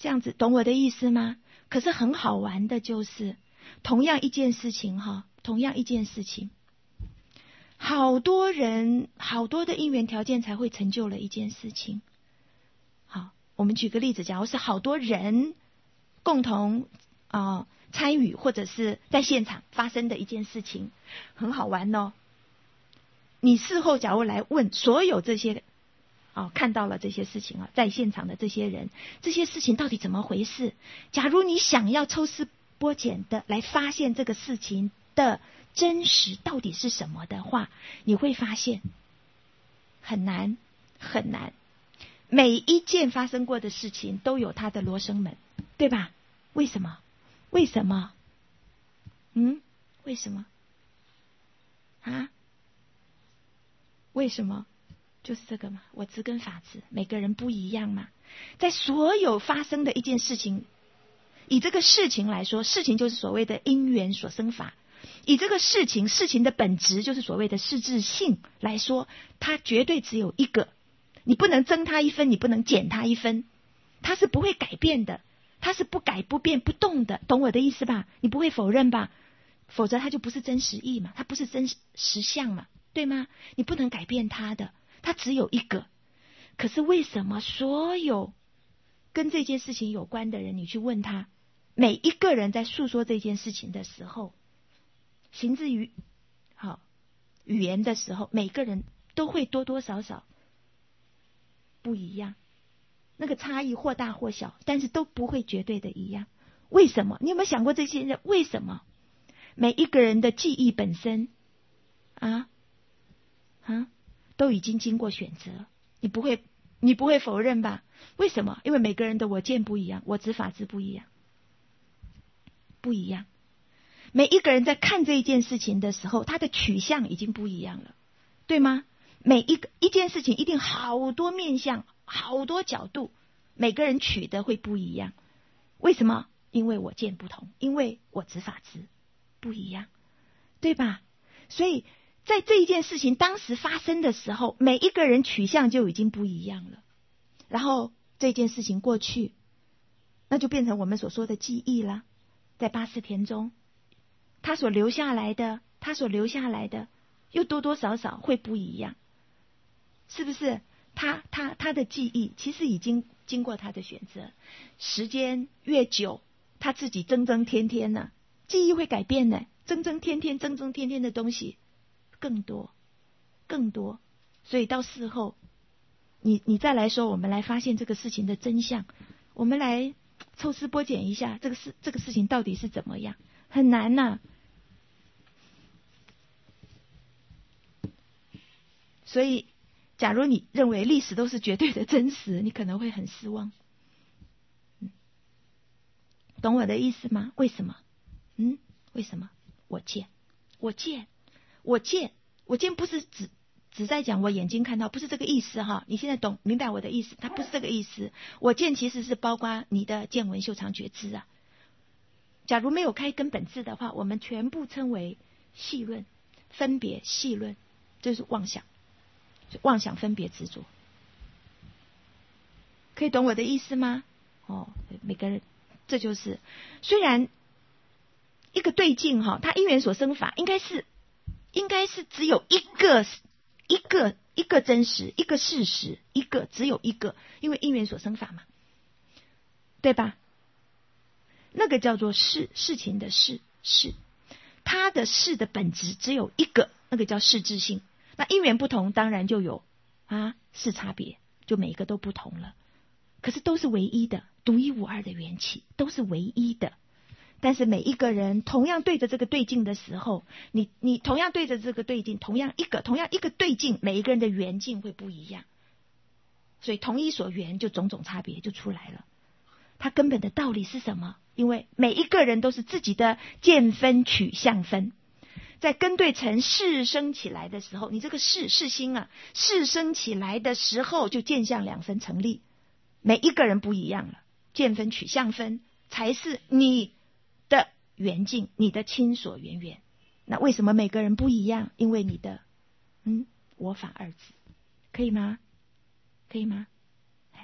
这样子懂我的意思吗？可是很好玩的就是，同样一件事情哈，同样一件事情，好多人好多的因缘条件才会成就了一件事情。好，我们举个例子，假如是好多人共同啊、呃、参与或者是在现场发生的一件事情，很好玩哦。你事后假如来问所有这些哦，看到了这些事情啊，在现场的这些人，这些事情到底怎么回事？假如你想要抽丝剥茧的来发现这个事情的真实到底是什么的话，你会发现很难很难。每一件发生过的事情都有它的罗生门，对吧？为什么？为什么？嗯，为什么？啊？为什么？就是这个嘛，我执跟法执，每个人不一样嘛。在所有发生的一件事情，以这个事情来说，事情就是所谓的因缘所生法。以这个事情，事情的本质就是所谓的事质性来说，它绝对只有一个，你不能增它一分，你不能减它一分，它是不会改变的，它是不改不变不动的，懂我的意思吧？你不会否认吧？否则它就不是真实义嘛，它不是真实相嘛，对吗？你不能改变它的。它只有一个，可是为什么所有跟这件事情有关的人，你去问他，每一个人在诉说这件事情的时候，行之于好语言的时候，每个人都会多多少少不一样，那个差异或大或小，但是都不会绝对的一样。为什么？你有没有想过这些人为什么？每一个人的记忆本身啊啊都已经经过选择，你不会，你不会否认吧？为什么？因为每个人的我见不一样，我执法执不一样，不一样。每一个人在看这一件事情的时候，他的取向已经不一样了，对吗？每一个一件事情一定好多面向，好多角度，每个人取的会不一样。为什么？因为我见不同，因为我执法执不一样，对吧？所以在这一件事情当时发生的时候，每一个人取向就已经不一样了。然后这件事情过去，那就变成我们所说的记忆了。在八识田中，他所留下来的，他所留下来的，又多多少少会不一样，是不是？他他他的记忆其实已经经过他的选择，时间越久，他自己增增添添呢，记忆会改变呢，增增添添、增增添添的东西更多，更多。所以到事后，你你再来说，我们来发现这个事情的真相，我们来抽丝剥茧一下，这个事这个事情到底是怎么样，很难呐、啊。所以，假如你认为历史都是绝对的真实，你可能会很失望。嗯，懂我的意思吗？为什么？嗯，为什么？我见，我见，我见，我见不是只只在讲我眼睛看到，不是这个意思哈。你现在懂明白我的意思？它不是这个意思。我见其实是包括你的见闻嗅尝觉知啊。假如没有开根本智的话，我们全部称为细论、分别细论，这是妄想。妄想分别执着，可以懂我的意思吗？哦，每个人，这就是虽然一个对境哈，它因缘所生法，应该是应该是只有一个一个一个真实，一个事实，一个只有一个，因为因缘所生法嘛，对吧？那个叫做事，事情的事事，它的事的本质只有一个，那个叫事质性。那因缘不同，当然就有啊是差别，就每一个都不同了。可是都是唯一的，独一无二的缘起，都是唯一的。但是每一个人同样对着这个对境的时候，你你同样对着这个对境，同样一个同样一个对境，每一个人的缘境会不一样。所以同一所缘，就种种差别就出来了。它根本的道理是什么？因为每一个人都是自己的见分取向分。在根对尘事生起来的时候，你这个事事心啊，事生起来的时候就见相两分成立，每一个人不一样了，见分取向分才是你的缘境，你的亲所缘缘。那为什么每个人不一样？因为你的嗯我法二字，可以吗？可以吗？哎，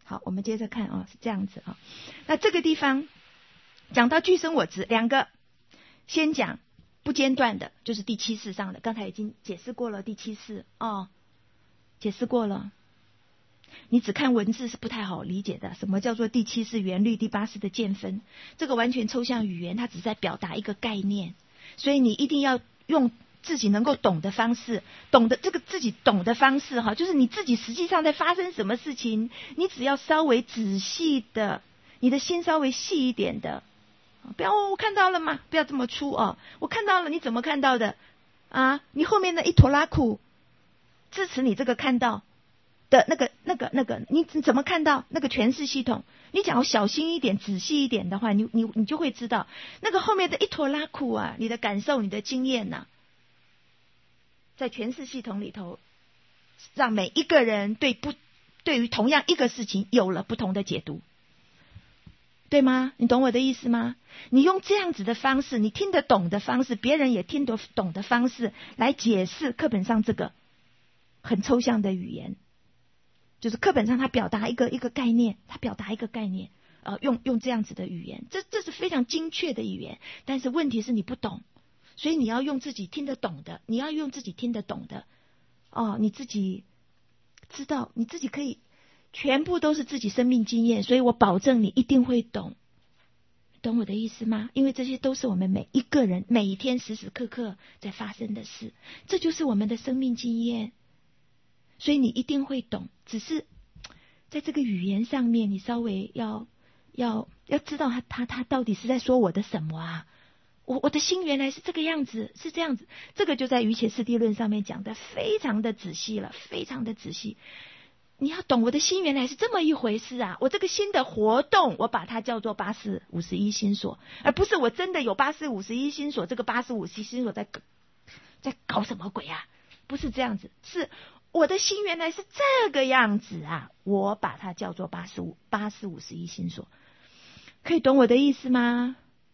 好，我们接着看哦，是这样子啊、哦。那这个地方讲到俱生我执，两个，先讲不间断的，就是第七世上的，刚才已经解释过了。第七世哦，解释过了。你只看文字是不太好理解的。什么叫做第七世原律，第八世的见分？这个完全抽象语言，它只是在表达一个概念，所以你一定要用自己能够懂的方式，懂得这个自己懂的方式哈，就是你自己实际上在发生什么事情，你只要稍微仔细的，你的心稍微细一点的，不要我看到了吗？不要这么粗哦，我看到了，你怎么看到的啊？你后面的一坨拉苦支持你这个看到的那个、那个、那个，你怎么看到那个诠释系统？你只要小心一点、仔细一点的话，你你你就会知道那个后面的一坨拉苦啊，你的感受、你的经验呐、啊，在诠释系统里头，让每一个人对不对于同样一个事情有了不同的解读，对吗？你懂我的意思吗？你用这样子的方式，你听得懂的方式，别人也听得懂的方式来解释课本上这个很抽象的语言。就是课本上他表达一个一个概念，他表达一个概念，呃，用用这样子的语言，这这是非常精确的语言。但是问题是你不懂，所以你要用自己听得懂的，你要用自己听得懂的，哦，你自己知道，你自己可以，全部都是自己生命经验，所以我保证你一定会懂，懂我的意思吗？因为这些都是我们每一个人每一天时时刻刻在发生的事，这就是我们的生命经验。所以你一定会懂，只是在这个语言上面，你稍微要要要知道他他他到底是在说我的什么啊？我我的心原来是这个样子，是这样子，这个就在瑜伽师地论上面讲的非常的仔细了，非常的仔细。你要懂我的心原来是这么一回事啊！我这个心的活动，我把它叫做八四五十一心所，而不是我真的有八四五十一心所。这个八四五十一心所在在搞什么鬼啊？不是这样子，是。我的心原来是这个样子啊！我把它叫做八十五八十五十一心所，可以懂我的意思吗？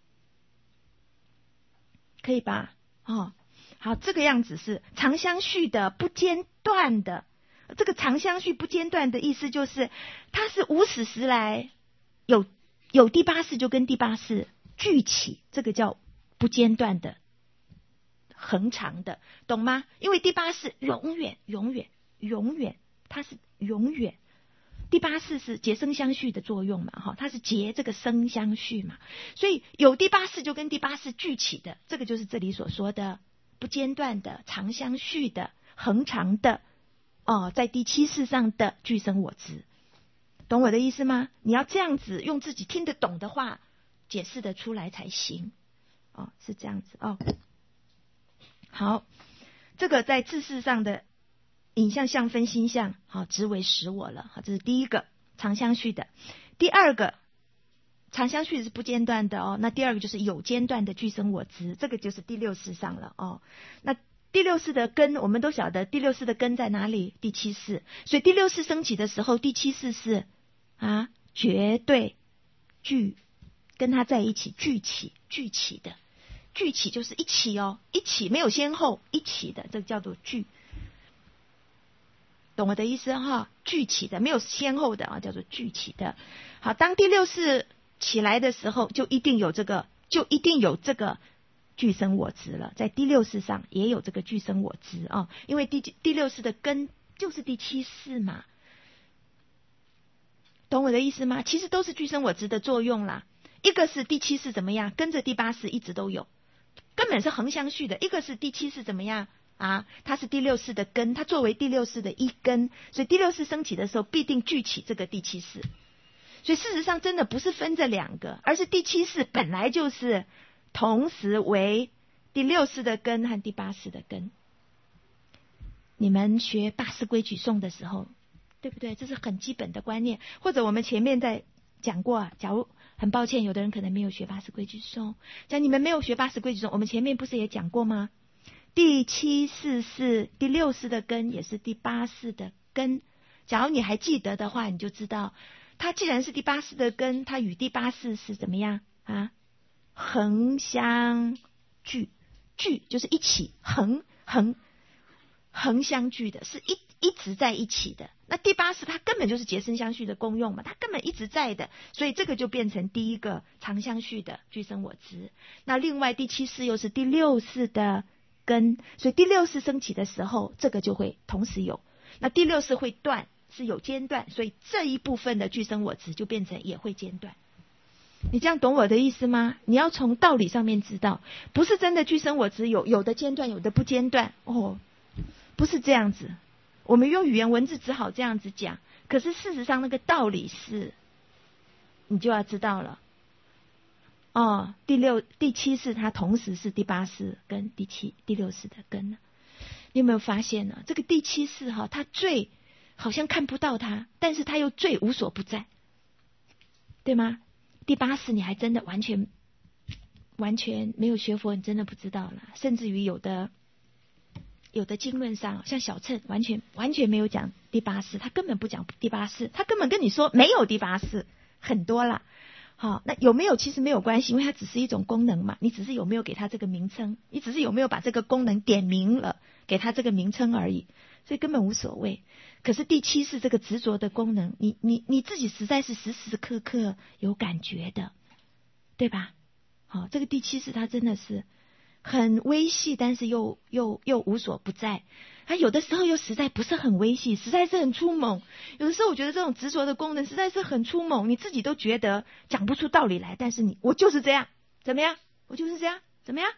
可以吧？哦，好，这个样子是常相续的、不间断的。这个常相续不间断的意思就是，它是无始时来有有第八世就跟第八世聚起，这个叫不间断的。恒长的，懂吗？因为第八世永远永远永远，它是永远。第八世是结生相续的作用嘛，哈，它是结这个生相续嘛，所以有第八世就跟第八世聚起的，这个就是这里所说的不间断的、常相续的、恒长的哦，在第七世上的俱生我执，懂我的意思吗？你要这样子用自己听得懂的话解释得出来才行哦，是这样子哦。好，这个在字识上的影像相分心相，好，执为实我了，好，这是第一个常相续的。第二个常相续是不间断的哦，那第二个就是有间断的俱生我执，这个就是第六识上了哦。那第六识的根，我们都晓得第六识的根在哪里？第七识，所以第六识升起的时候，第七识是啊绝对聚，跟它在一起聚起聚起的。聚起就是一起哦，一起没有先后，一起的，这个叫做聚，懂我的意思哈？聚起的没有先后的啊，叫做聚起的。好，当第六识起来的时候，就一定有这个，就一定有这个俱生我执了。在第六识上也有这个俱生我执啊，因为第第六识的根就是第七识嘛，懂我的意思吗？其实都是俱生我执的作用啦。一个是第七识怎么样，跟着第八识一直都有。根本是横相续的，一个是第七识怎么样啊？它是第六识的根，它作为第六识的一根，所以第六识升起的时候必定聚起这个第七识。所以事实上真的不是分这两个，而是第七识本来就是同时为第六识的根和第八识的根。你们学八识规矩颂的时候，对不对？这是很基本的观念，或者我们前面在讲过啊，假如很抱歉有的人可能没有学八识规矩颂，像你们没有学八识规矩颂，我们前面不是也讲过吗？第七识是第六识的根，也是第八识的根。假如你还记得的话，你就知道它既然是第八识的根，它与第八识是怎么样啊？横相聚，聚就是一起，横横横相聚的，是一一直在一起的。那第八式它根本就是结生相续的功用嘛，它根本一直在的，所以这个就变成第一个常相续的俱生我执。那另外第七式又是第六式的根，所以第六式升起的时候，这个就会同时有。那第六式会断，是有间断，所以这一部分的俱生我执就变成也会间断。你这样懂我的意思吗？你要从道理上面知道，不是真的俱生我执有有的间断，有的不间断哦，不是这样子。我们用语言文字只好这样子讲，可是事实上那个道理是，你就要知道了。哦，第六、第七式它同时是第八式跟第七、第六式的根呢。你有没有发现呢？这个第七式哈，它最好像看不到它，但是它又最无所不在，对吗？第八式你还真的完全完全没有学佛，你真的不知道了。甚至于有的。有的经论上，像小乘完全完全没有讲第八式，他根本不讲第八式，他根本跟你说没有第八式，很多啦。好，那有没有其实没有关系，因为它只是一种功能嘛，你只是有没有给它这个名称，你只是有没有把这个功能点明了，给它这个名称而已，所以根本无所谓。可是第七式这个执着的功能，你你你自己实在是时时刻刻有感觉的，对吧？好，这个第七式它真的是很微细，但是又又又无所不在。它有的时候又实在不是很微细，实在是很粗猛。有的时候我觉得这种执着的功能实在是很粗猛，你自己都觉得讲不出道理来，但是你我就是这样，怎么样？我就是这样，怎么样？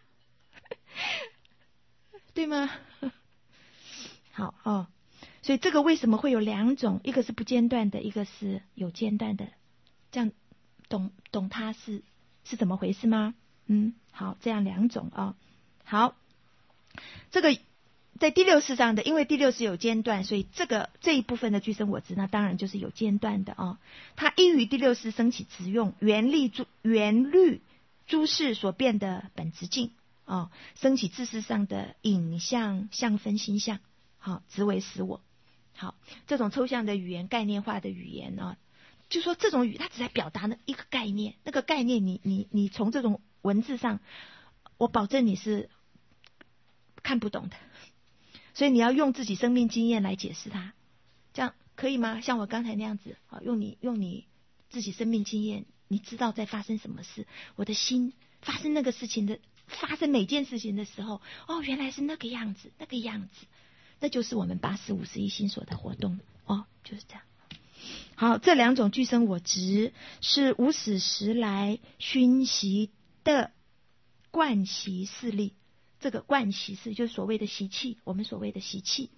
对吗？好哦，所以这个为什么会有两种？一个是不间断的，一个是有间断的。这样懂懂它是是怎么回事吗？嗯，好，这样两种啊、哦。好，这个在第六式上的，因为第六式有间断，所以这个这一部分的俱生我执，那当然就是有间断的啊、哦。它依于第六式升起执用，原律诸原律诸事所变的本质境啊、哦，升起自事上的影像、相分、心相，好，执为实我。好，这种抽象的语言、概念化的语言啊、哦。就说这种语，它只在表达那一个概念，那个概念你，你你你从这种文字上，我保证你是看不懂的，所以你要用自己生命经验来解释它，这样可以吗？像我刚才那样子啊，用你用你自己生命经验，你知道在发生什么事，我的心发生那个事情的，发生每件事情的时候，哦，原来是那个样子，那个样子，那就是我们八十五十一心所的活动哦，就是这样。好，这两种俱生我执是无始时来熏习的惯习势力。这个惯习是就是所谓的习气，我们所谓的习气。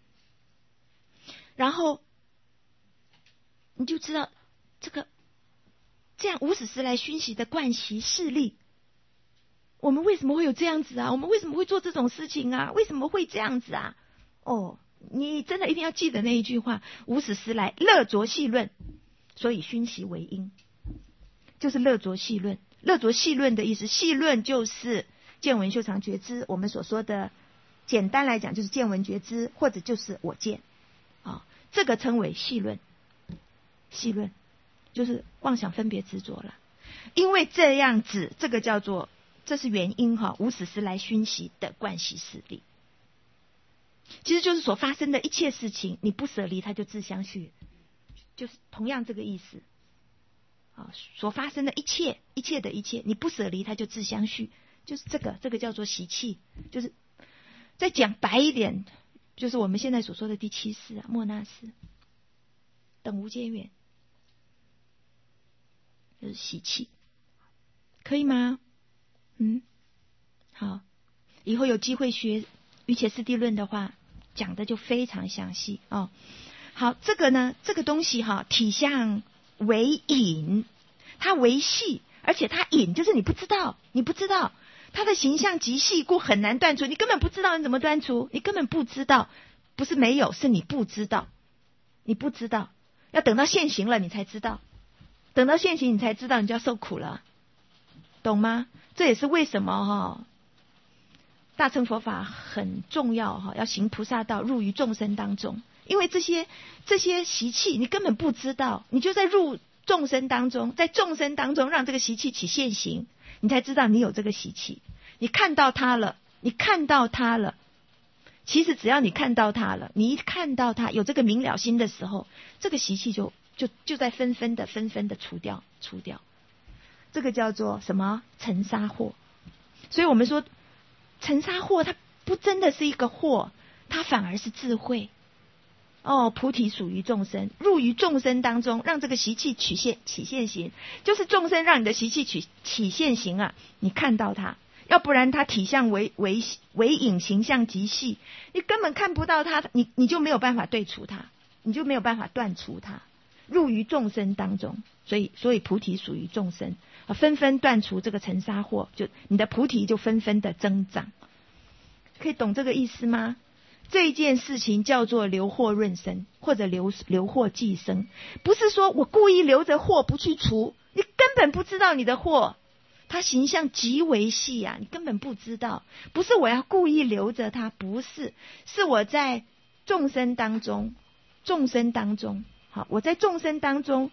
然后你就知道这个这样无始时来熏习的惯习势力，我们为什么会有这样子啊？我们为什么会做这种事情啊？为什么会这样子啊？哦。你真的一定要记得那一句话，无始时来乐着细论，所以熏习为因，就是乐着细论。乐着细论的意思，细论就是见闻修常觉知，我们所说的简单来讲就是见闻觉知，或者就是我见啊、哦，这个称为细论。细论就是妄想分别执着了，因为这样子，这个叫做这是原因哈，无始时来熏习的惯习势力。其实就是所发生的一切事情，你不舍离，它就自相续，就是同样这个意思。啊，所发生的一切，一切的一切，你不舍离，它就自相续，就是这个，这个叫做习气。就是再讲白一点，就是我们现在所说的第七识啊，末那识，等无间缘，就是习气，可以吗？嗯，好，以后有机会学瑜伽师地论的话，讲的就非常详细哦。好，这个呢，这个东西哈，体相为隐，它为细，而且它隐就是你不知道，你不知道它的形象极细故很难断除，你根本不知道你怎么断除，你根本不知道，不是没有，是你不知道，你不知道，要等到现行了你才知道，等到现行你才知道，你就要受苦了，懂吗？这也是为什么哈。大乘佛法很重要哈，要行菩萨道，入于众生当中。因为这些这些习气，你根本不知道，你就在入众生当中，在众生当中让这个习气起现行，你才知道你有这个习气。你看到它了，你看到它了， 其实只要你看到它了，你一看到它有这个明了心的时候，这个习气就就就在纷纷的纷纷的除掉除掉。这个叫做什么？尘沙惑。所以我们说尘沙惑它不真的是一个惑，它反而是智慧。哦，菩提属于众生，入于众生当中，让这个习气起现起现行，就是众生让你的习气起起现行啊，你看到它，要不然它体相为为为影，形象极细，你根本看不到它，你你就没有办法对除它，你就没有办法断除它，入于众生当中，所以所以菩提属于众生啊，纷纷断除这个尘沙惑，就你的菩提就纷纷的增长，可以懂这个意思吗？这件事情叫做留惑润生，或者留留惑寄生，不是说我故意留着惑不去除，你根本不知道你的惑，它形象极为细啊，你根本不知道。不是我要故意留着它，不是，是我在众生当中，众生当中，好，我在众生当中，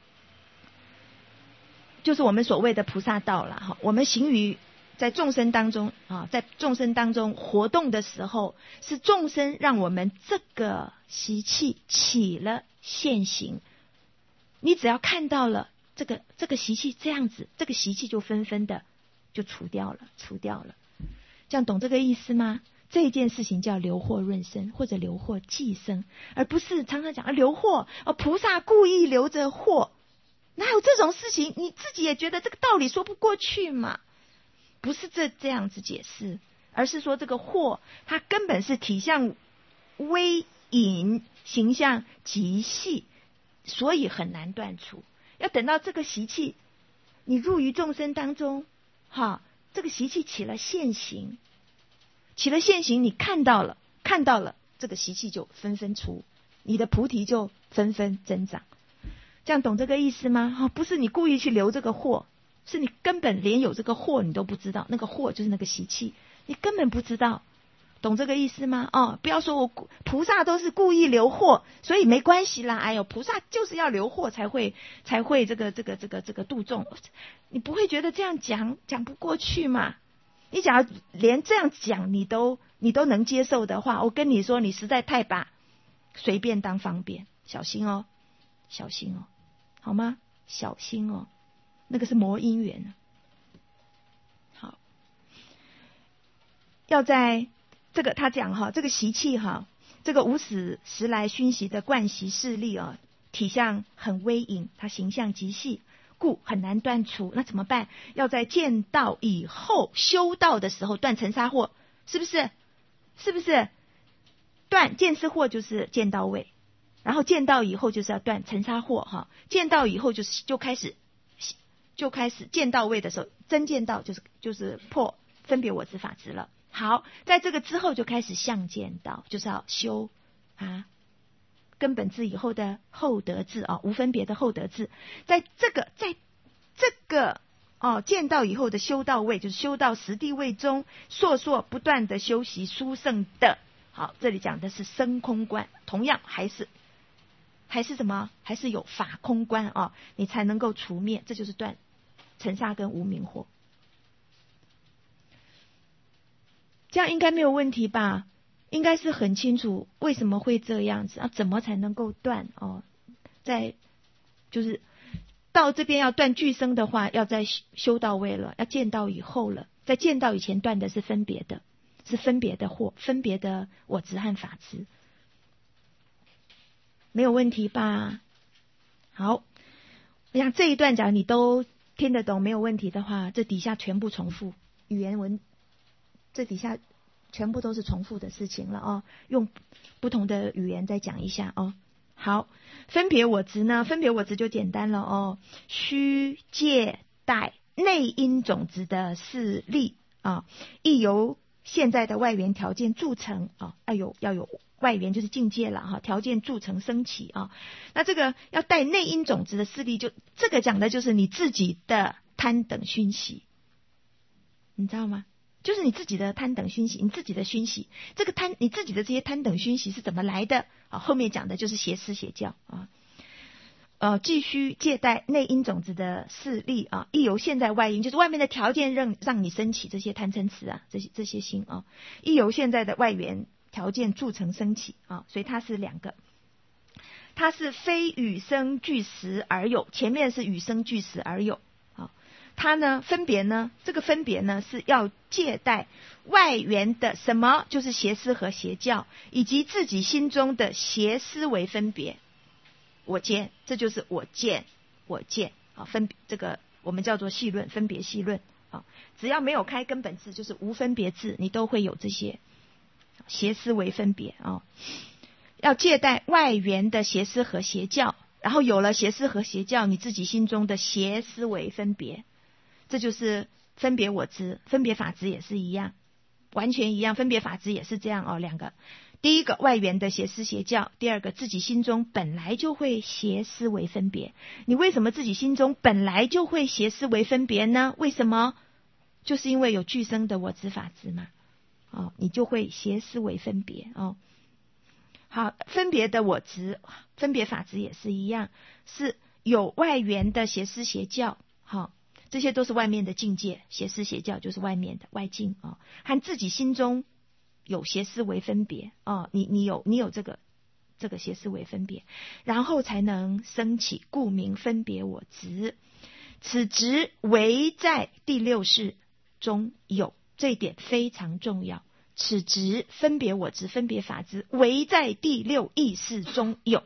就是我们所谓的菩萨道了哈。我们行于在众生当中啊，在众生当中活动的时候，是众生让我们这个习气起了现行。你只要看到了这个这个习气这样子，这个习气就纷纷的就除掉了，除掉了。这样懂这个意思吗？这件事情叫留惑润生，或者留惑寄生，而不是常常讲啊留惑哦，菩萨故意留着惑，哪有这种事情？你自己也觉得这个道理说不过去嘛。不是这这样子解释，而是说这个惑它根本是体相微隐，形象极细，所以很难断除。要等到这个习气你入于众生当中，哈，这个习气起了现行，起了现行，你看到了，看到了，这个习气就纷纷除，你的菩提就纷纷增长。这样懂这个意思吗？哈，不是你故意去留这个惑，是你根本连有这个惑你都不知道，那个惑就是那个习气，你根本不知道，懂这个意思吗？哦，不要说我菩萨都是故意留惑，所以没关系啦。哎呦，菩萨就是要留惑才会才会这个这个这个这个度众，你不会觉得这样讲讲不过去嘛？你假如连这样讲你都你都能接受的话，我跟你说，你实在太把随便当方便，小心哦，小心哦，好吗？小心哦。那个是魔因缘。好，要在这个他讲哈，这个习气哈，这个无始时来熏习的惯习势力啊，体相很微隐，它形象极细，故很难断除。那怎么办？要在见道以后修道的时候断尘沙惑，是不是？是不是？断见思惑就是见到位，然后见到以后就是要断尘沙惑哈。见到以后就是就开始。就开始见到位的时候，真见到就是就是破分别我执法执了。好，在这个之后就开始相见道，就是要修啊根本智以后的后得智啊，无分别的后得智。在这个在这个哦见到以后的修道位，就是修到实地位中，烁烁不断的修习殊胜的。好，这里讲的是生空观，同样还是。还是什么？还是有法空观啊、哦，你才能够除灭，这就是断尘沙跟无明惑。这样应该没有问题吧？应该是很清楚为什么会这样子啊？怎么才能够断哦？在就是到这边要断俱生的话，要在修到位了，要见到以后了，在见到以前断的是分别的，是分别的惑，分别的我执和法执。没有问题吧？好，我想这一段讲你都听得懂，没有问题的话，这底下全部重复语言文，这底下全部都是重复的事情了哦，用不同的语言再讲一下哦。好，分别我执呢，分别我执就简单了哦，虚借待内因种子的事力啊，亦由现在的外缘条件铸成啊，要有要有。外缘就是境界了哈，条件铸成升起啊。那这个要带内因种子的势力，就这个讲的就是你自己的贪等熏习，你知道吗？就是你自己的贪等熏习，你自己的熏习，这个贪你自己的这些贪等熏习是怎么来的啊？后面讲的就是邪师邪教啊。呃，继续借贷内因种子的势力啊，亦由现在外因，就是外面的条件让让你升起这些贪嗔痴啊，这些这些心啊，亦由现在的外缘。 条件铸成升起啊，所以它是两个。它是非与生俱实而有，前面是与生俱实而有。啊，它呢分别呢，这个分别呢是要借代外缘的什么，就是邪思和邪教，以及自己心中的邪思维分别。我见，这就是我见，我见啊，分这个我们叫做系论，分别系论啊。只要没有开根本智，就是无分别智，你都会有这些邪思维分别啊。要借代外缘的邪思和邪教，然后有了邪思和邪教，你自己心中的邪思维分别，这就是分别我执。分别法执也是一样，完全一样，分别法执也是这样哦。两个，第一个外缘的邪思邪教，第二个自己心中本来就会邪思维分别。你为什么自己心中本来就会邪思维分别呢？为什么？就是因为有俱生的我执法执嘛，哦，你就会邪思维分别哦。好，分别的我执，分别法执也是一样，是有外缘的邪思邪教，好，这些都是外面的境界，邪思邪教就是外面的外境啊，和自己心中有邪思维分别哦，你你有你有这个这个邪思维分别，然后才能升起，故名分别我执。此执唯在第六识中有，这一点非常重要。此执分别我执、分别法执，唯在第六意识中有。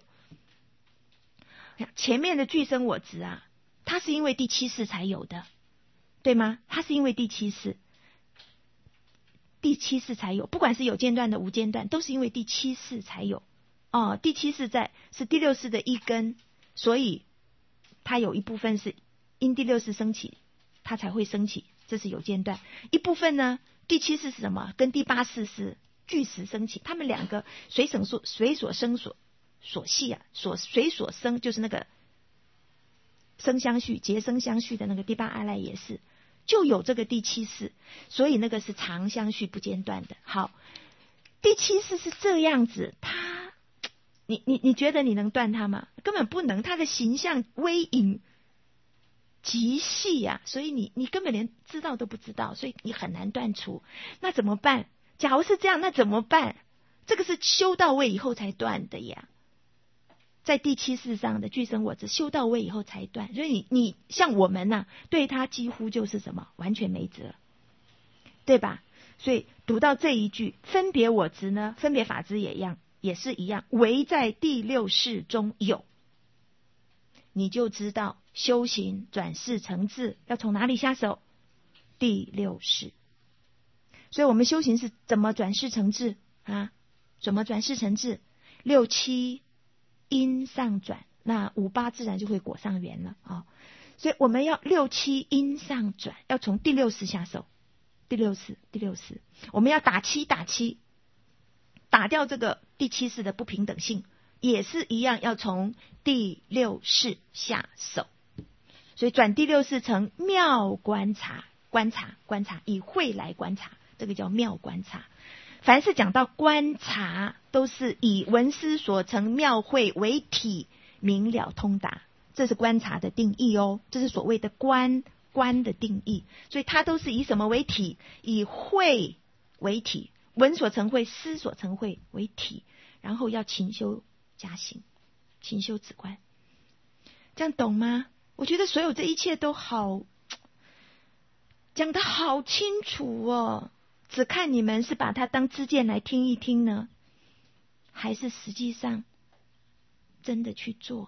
前面的俱生我执啊，它是因为第七识才有的，对吗？它是因为第七识，第七识才有，不管是有间断的、无间断，都是因为第七识才有。哦，第七识在是第六识的一根，所以它有一部分是因第六识升起，它才会升起，这是有间断。一部分呢？第七识是什么？跟第八识是俱时升起，他们两个随所所随所生所所系啊，所随所生就是那个生相续、结生相续的那个第八阿赖耶识，就有这个第七识，所以那个是常相续不间断的。好，第七识是这样子，它你你你觉得你能断它吗？根本不能，它的形象微影极细呀、啊，所以你你根本连知道都不知道，所以你很难断除。那怎么办？假如是这样，那怎么办？这个是修到位以后才断的呀，在第七识上的俱生我执修到位以后才断，所以你你像我们呐、啊，对他几乎就是什么，完全没辙，对吧？所以读到这一句，分别我执呢，分别法执也一样，也是一样，唯在第六识中有。你就知道修行转世成智要从哪里下手，第六识。所以我们修行是怎么转世成智啊？怎么转世成智？六七因上转，那五八自然就会果上缘了啊、哦！所以我们要六七因上转，要从第六识下手。第六识，第六识，我们要打七打七，打掉这个第七识的不平等性。也是一样，要从第六识下手，所以转第六识成妙观察，观察观察，以慧来观察，这个叫妙观察。凡是讲到观察，都是以闻思所成妙慧为体，明了通达，这是观察的定义哦，这是所谓的观观的定义。所以它都是以什么为体？以慧为体，闻所成慧，思所成慧为体，然后要勤修加行，勤修止观，这样懂吗？我觉得所有这一切都好讲得好清楚哦，只看你们是把它当知见来听一听呢，还是实际上真的去做。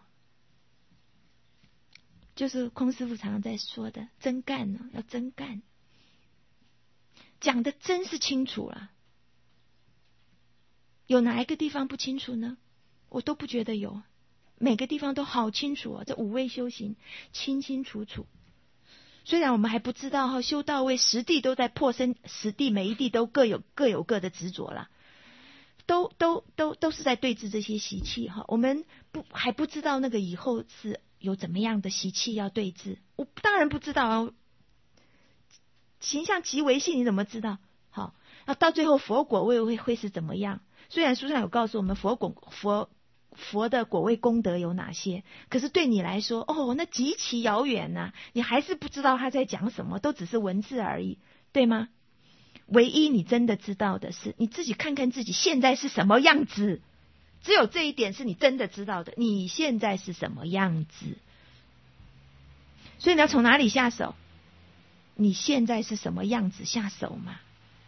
就是空师父常常在说的真干呢，要真干，讲的真是清楚了。有哪一个地方不清楚呢？我都不觉得有，每个地方都好清楚哦。这五位修行清清楚楚，虽然我们还不知道哈，修到位十地都在破身，十地每一地都各有各有各的执着啦，都都都都是在对治这些习气哈。我们不还不知道那个以后是有怎么样的习气要对治，我当然不知道啊。形象极为细，你怎么知道？好，那到最后佛果位会会是怎么样？虽然书上有告诉我们佛果佛佛的果位功德有哪些，可是对你来说，哦，那极其遥远呐、啊，你还是不知道他在讲什么，都只是文字而已，对吗？ 唯一你真的知道的是，你自己看看自己现在是什么样子，只有这一点是你真的知道的，你现在是什么样子。所以你要从哪里下手？你现在是什么样子下手嘛？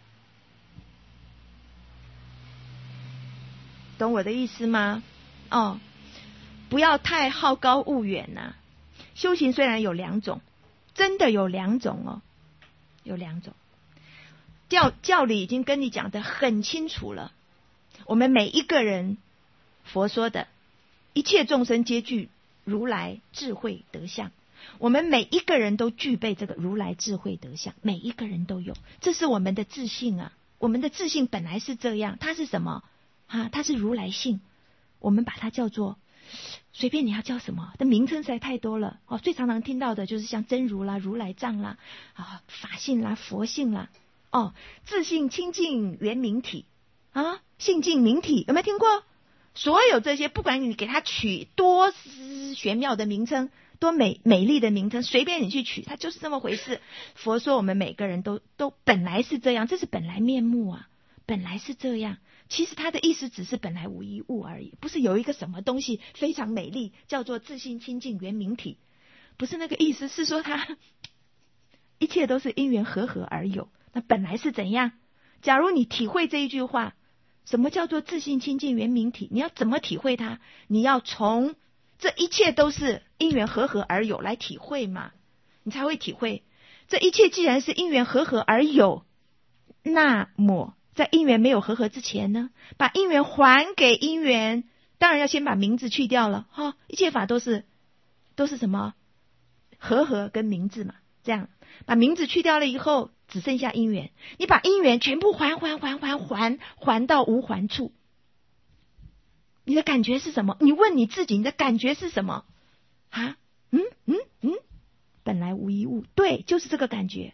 懂我的意思吗？哦，不要太好高骛远呐、啊。修行虽然有两种，真的有两种哦，有两种。教教理已经跟你讲得很清楚了，我们每一个人，佛说的，一切众生皆具如来智慧德相，我们每一个人都具备这个如来智慧德相，每一个人都有，这是我们的自信啊，我们的自信本来是这样，它是什么啊？它是如来性，我们把它叫做随便你要叫什么，的名称实在太多了哦。最常常听到的就是像真如啦、如来藏啦、啊法性啦、佛性啦，哦，自性清净圆明体啊，性净明体，有没有听过？所有这些，不管你给它取多玄妙的名称，多美美丽的名称，随便你去取，它就是这么回事。佛说我们每个人都都本来是这样，这是本来面目啊，本来是这样。其实他的意思只是本来无一物而已，不是有一个什么东西非常美丽，叫做自性清净圆明体，不是那个意思，是说他一切都是因缘和合而有，那本来是怎样？假如你体会这一句话，什么叫做自性清净圆明体？你要怎么体会它？你要从这一切都是因缘和合而有来体会嘛，你才会体会这一切既然是因缘和合而有，那么在因缘没有和合之前呢，把因缘还给因缘，当然要先把名字去掉了哈、哦。一切法都是都是什么和合跟名字嘛，这样把名字去掉了以后，只剩下因缘。你把因缘全部还还还还还还到无还处，你的感觉是什么？你问你自己，你的感觉是什么啊？嗯嗯嗯，本来无一物，对，就是这个感觉。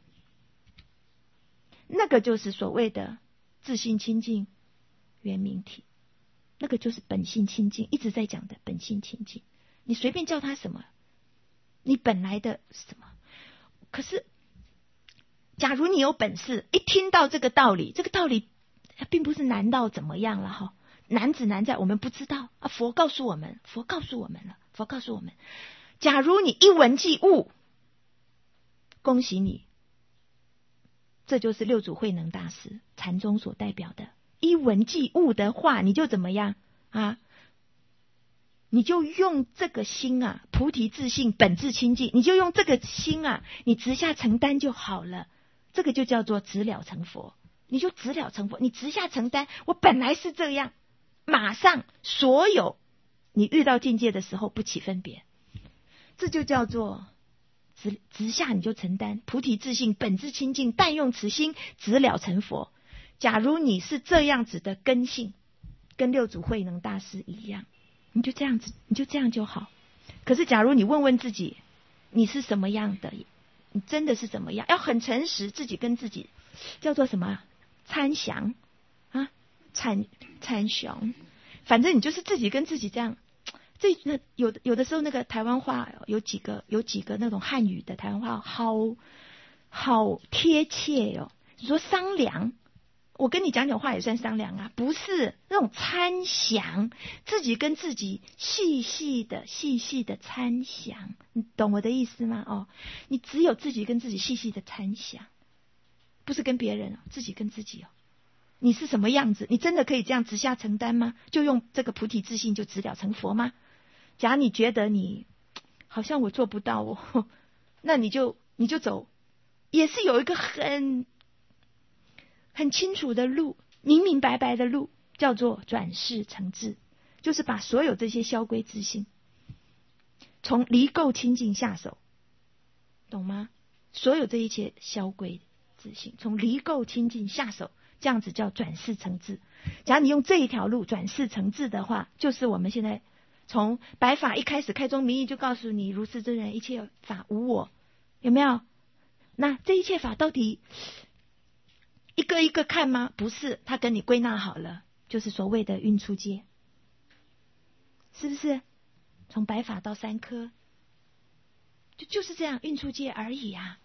那个就是所谓的自性清净圆明体，那个就是本性清净，一直在讲的本性清净。你随便叫它什么，你本来的什么。可是假如你有本事，一听到这个道理，这个道理并不是难到怎么样了哈，难只难在我们不知道啊。佛告诉我们，佛告诉我们了，佛告诉我们，假如你一闻即悟，恭喜你，这就是六祖慧能大师禅宗所代表的一闻即悟的话，你就怎么样啊？你就用这个心啊，菩提自性本自清净，你就用这个心啊，你直下承担就好了。这个就叫做直了成佛，你就直了成佛，你直下承担，我本来是这样，马上所有你遇到境界的时候不起分别，这就叫做直直下，你就承担菩提自性本自清净，但用此心直了成佛。假如你是这样子的根性，跟六祖慧能大师一样，你就这样子，你就这样就好。可是假如你问问自己，你是什么样的，你真的是怎么样，要很诚实，自己跟自己叫做什么参详啊，参参详，反正你就是自己跟自己这样。这那有的有的时候那个台湾话有几个有几个那种汉语的台湾话好好贴切哦。你说商量，我跟你讲讲话也算商量啊，不是那种参详，自己跟自己细细的细细的参详，你懂我的意思吗？哦，你只有自己跟自己细细的参详，不是跟别人哦，自己跟自己哦。你是什么样子？你真的可以这样直下承担吗？就用这个菩提自性就直了成佛吗？假如你觉得你好像我做不到哦，那你就你就走，也是有一个很很清楚的路，明明白白的路，叫做转世成智，就是把所有这些消归自性，从离垢清净下手，懂吗？所有这一切消归自性，从离垢清净下手，这样子叫转世成智。假如你用这一条路转世成智的话，就是我们现在从白法一开始开宗明义就告诉你，如是真人一切法无我，有没有？那这一切法到底一个一个看吗？不是，他跟你归纳好了，就是所谓的运出界，是不是？从白法到三科，就就是这样运出界而已啊。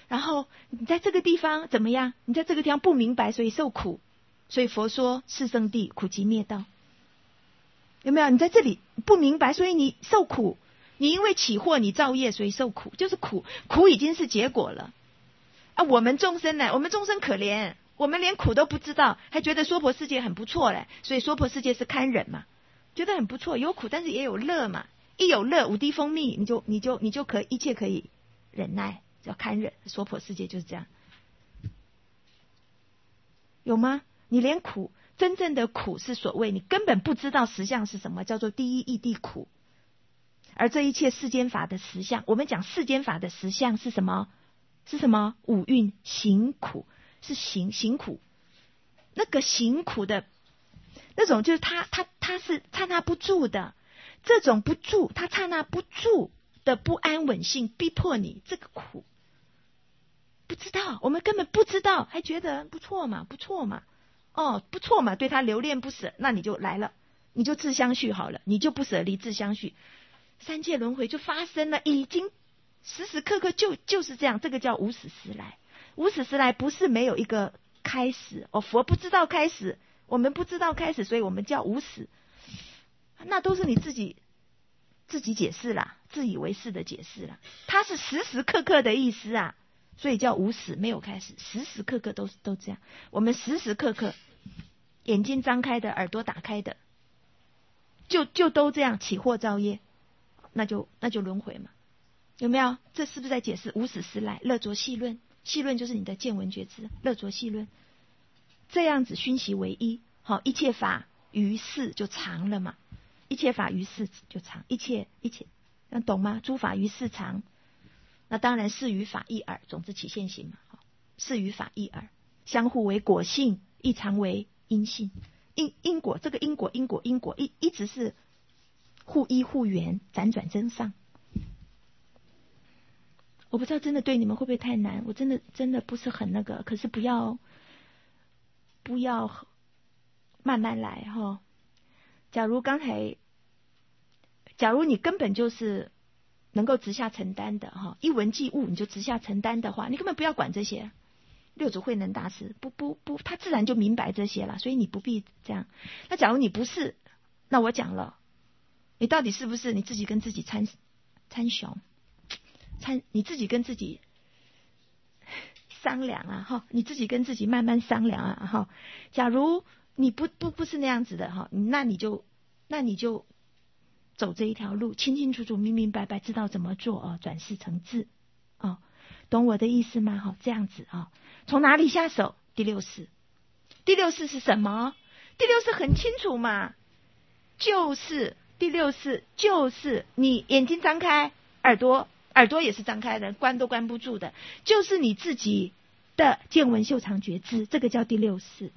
然后你在这个地方怎么样？你在这个地方不明白，所以受苦。所以佛说四圣谛，苦集灭道。有没有？你在这里不明白，所以你受苦。你因为起惑，你造业，所以受苦，就是苦。苦已经是结果了。啊，我们众生呢？我们众生可怜，我们连苦都不知道，还觉得娑婆世界很不错嘞。所以娑婆世界是堪忍嘛，觉得很不错，有苦但是也有乐嘛。一有乐，五滴蜂蜜，你就你就你就可一切可以忍耐，叫堪忍。娑婆世界就是这样。有吗？你连苦，真正的苦是所谓你根本不知道实相是什么，叫做第一义谛苦。而这一切世间法的实相，我们讲世间法的实相是什么？是什么？五蕴行苦，是行行苦。那个行苦的那种，就是他他他是刹那不住的，这种不住，他刹那不住的不安稳性，逼迫你这个苦。不知道，我们根本不知道，还觉得不错嘛，不错嘛，哦，不错嘛，对他留恋不舍，那你就来了，你就自相续好了，你就不舍离自相续，三界轮回就发生了，已经时时刻刻就就是这样，这个叫无始时来。无始时来不是没有一个开始哦，佛不知道开始，我们不知道开始，所以我们叫无始，那都是你自己自己解释啦，自以为是的解释啦，它是时时刻刻的意思啊。所以叫无始，没有开始，时时刻刻都都这样。我们时时刻刻眼睛张开的，耳朵打开的，就就都这样起惑造业，那就那就轮回嘛，有没有？这是不是在解释无始时来？乐着细论，细论就是你的见闻觉知，乐着细论，这样子熏习为一，好，一切法于世就常了嘛，一切法于世就常，一切一切，那懂吗？诸法于世常。那当然是与法异耳，总之起现行嘛，是与法异耳，相互为果性，亦常为因性。因因果，这个因果因果因果一一直是互依互缘，辗转增上。我不知道真的对你们会不会太难，我真的真的不是很那个，可是不要不要慢慢来哈。假如刚才，假如你根本就是能够直下承担的哈，一闻即悟，你就直下承担的话，你根本不要管这些。六祖慧能大师不不不，他自然就明白这些了，所以你不必这样。那假如你不是，那我讲了，你到底是不是你自己跟自己参参雄，参你自己跟自己商量啊哈，你自己跟自己慢慢商量啊哈。假如你不不不是那样子的哈，那你就那你就。走这一条路，清清楚楚、明明白白，知道怎么做哦，转世成智哦，懂我的意思吗？哈、哦，这样子啊、哦，从哪里下手？第六识，第六识是什么？第六识很清楚嘛，就是第六识就是你眼睛张开，耳朵耳朵也是张开的，关都关不住的，就是你自己的见闻嗅尝觉知，这个叫第六识。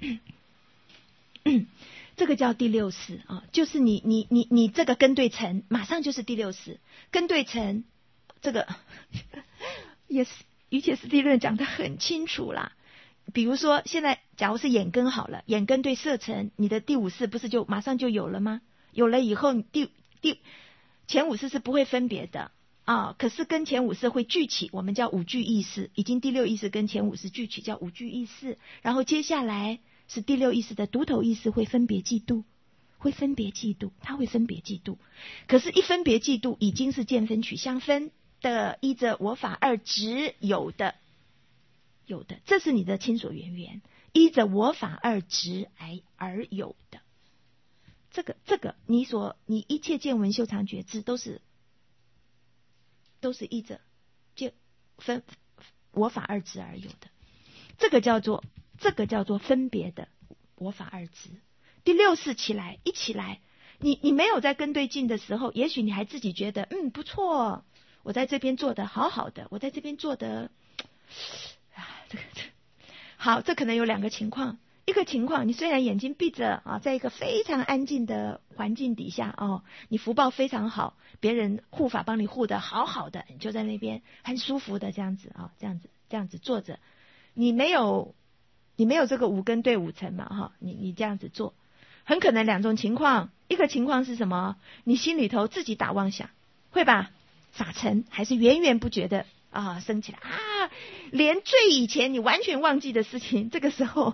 这个叫第六识啊，就是你你你你这个跟对层，马上就是第六识。跟对层，这个也是瑜伽师地论讲得很清楚啦。比如说，现在假如是眼根好了，眼根对色尘，你的第五识不是就马上就有了吗？有了以后，第第前五识是不会分别的啊，可是跟前五识会聚起，我们叫五聚意识。已经第六意识跟前五识聚起，叫五聚意识。然后接下来。是第六意识的独头意识会分别嫉妒，会分别嫉妒，它会分别嫉妒。可是，一分别嫉妒已经是见分取相分的，依着我法二执有的，有的，这是你的亲所缘缘，依着我法二执而而有的。这个，这个，你所你一切见闻嗅尝觉知都是，都是依着见分我法二执而有的。这个叫做。这个叫做分别的我法二执。第六识起来，一起来，你你没有在跟对境的时候，也许你还自己觉得嗯不错，我在这边做的好好的，我在这边做的啊这个这好，这可能有两个情况。一个情况，你虽然眼睛闭着啊，在一个非常安静的环境底下哦，你福报非常好，别人护法帮你护的好好的，你就在那边很舒服的这样子啊，这样子这样子坐着，你没有。你没有这个五根对五尘嘛哈，你你这样子做，很可能两种情况。一个情况是什么？你心里头自己打妄想，会吧？法尘还是源源不绝的啊升起来啊，连最以前你完全忘记的事情，这个时候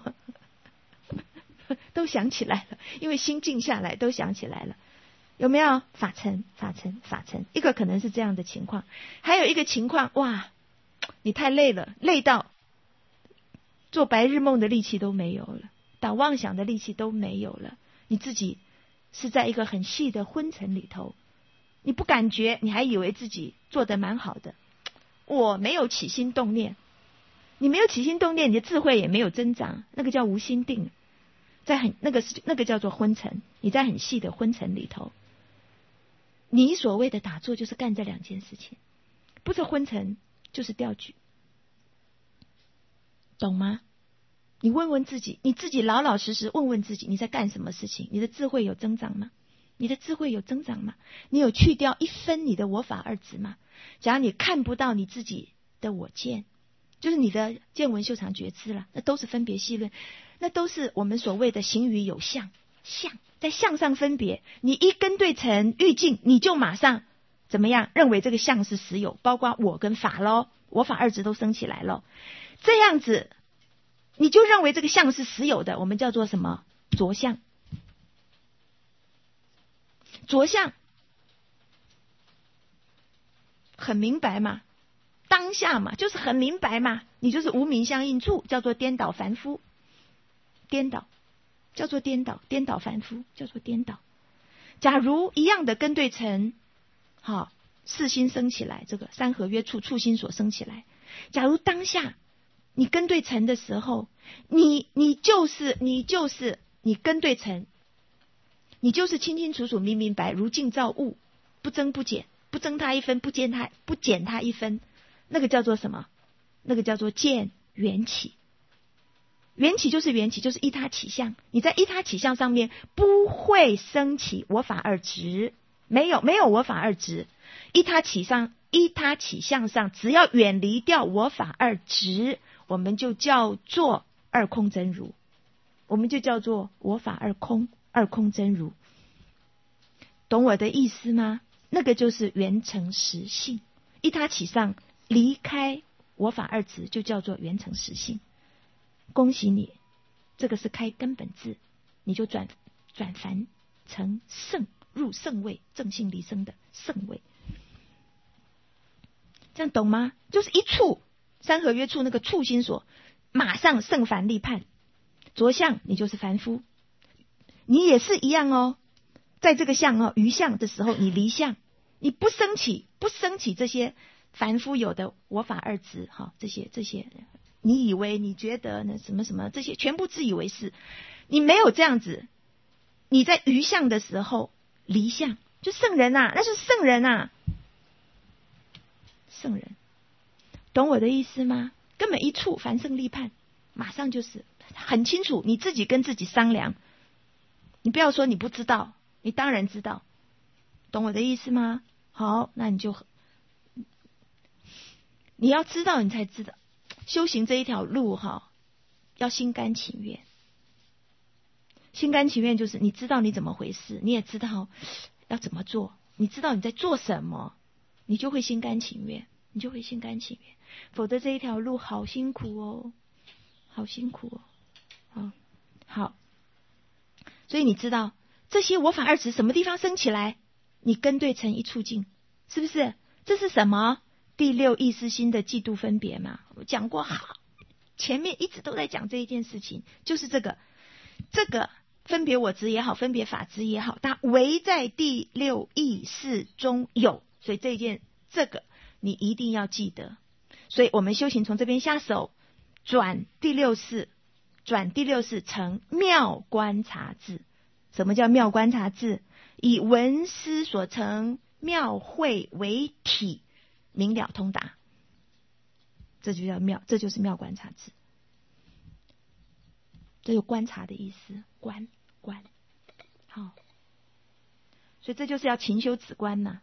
都想起来了，因为心静下来都想起来了。有没有法尘法尘法尘？一个可能是这样的情况，还有一个情况，哇，你太累了，累到做白日梦的力气都没有了，打妄想的力气都没有了，你自己是在一个很细的昏沉里头，你不感觉，你还以为自己做得蛮好的，我没有起心动念，你没有起心动念，你的智慧也没有增长，那个叫无心定，在很那个是那个叫做昏沉，你在很细的昏沉里头。你所谓的打坐就是干这两件事情，不是昏沉就是掉举，懂吗？你问问自己，你自己老老实实问问自己，你在干什么事情？你的智慧有增长吗？你的智慧有增长吗？你有去掉一分你的我法二执吗？假如你看不到你自己的我见，就是你的见闻嗅尝觉知了，那都是分别细论，那都是我们所谓的行于有相，相在相上分别，你一跟对尘欲境，你就马上怎么样认为这个相是实有，包括我跟法咯，我法二执都升起来了，这样子你就认为这个相是实有的，我们叫做什么？着相。着相很明白嘛，当下嘛，就是很明白嘛，你就是无明相应处，叫做颠倒凡夫，颠倒叫做颠倒，颠倒凡夫叫做颠倒。假如一样的跟对尘，好，四心生起来，这个三合约处处心所生起来，假如当下你跟对尘的时候，你你就是你就是你跟对尘，你就是清清楚楚明明白如镜照物，不增不减，不增它一分，不减它不减它一分，那个叫做什么？那个叫做见缘起。缘起就是缘起，就是依他起相，你在依他起相上面不会升起我法二执，没有没有我法二执，依他起上依他起相上，只要远离掉我法二执，我们就叫做二空真如，我们就叫做我法二空，二空真如，懂我的意思吗？那个就是圆成实性，依他起上离开我法二执，就叫做圆成实性。恭喜你，这个是开根本智，你就转转凡成圣，入圣位，正性离生的圣位，这样懂吗？就是一触三合约处那个触心所，马上圣凡立判，着相你就是凡夫，你也是一样哦，在这个相哦余相的时候，你离相，你不升起不升起这些凡夫有的我法二执哈，这些这些。你以为你觉得呢什么什么这些全部自以为是，你没有这样子，你在余相的时候离相，就圣人啊，那是圣人啊，圣人，懂我的意思吗？根本一触凡圣立判，马上就是很清楚，你自己跟自己商量，你不要说你不知道，你当然知道，懂我的意思吗？好，那你就你要知道你才知道。修行这一条路哈，要心甘情愿。心甘情愿就是你知道你怎么回事，你也知道要怎么做，你知道你在做什么，你就会心甘情愿，你就会心甘情愿。否则这一条路好辛苦哦，好辛苦哦。好，好，所以你知道这些我法二执什么地方升起来，你跟对成一处境，是不是？这是什么？第六意识心的嫉妒分别嘛，我讲过好，前面一直都在讲这一件事情，就是这个这个分别我执也好，分别法执也好，它唯在第六意识中有，所以这一件这个你一定要记得。所以我们修行从这边下手，转第六识，转第六识成妙观察智。什么叫妙观察智？以闻思所成妙慧为体，明了通达，这就叫妙，这就是妙观察智。这有观察的意思，观观，好，所以这就是要勤修止观呐、啊，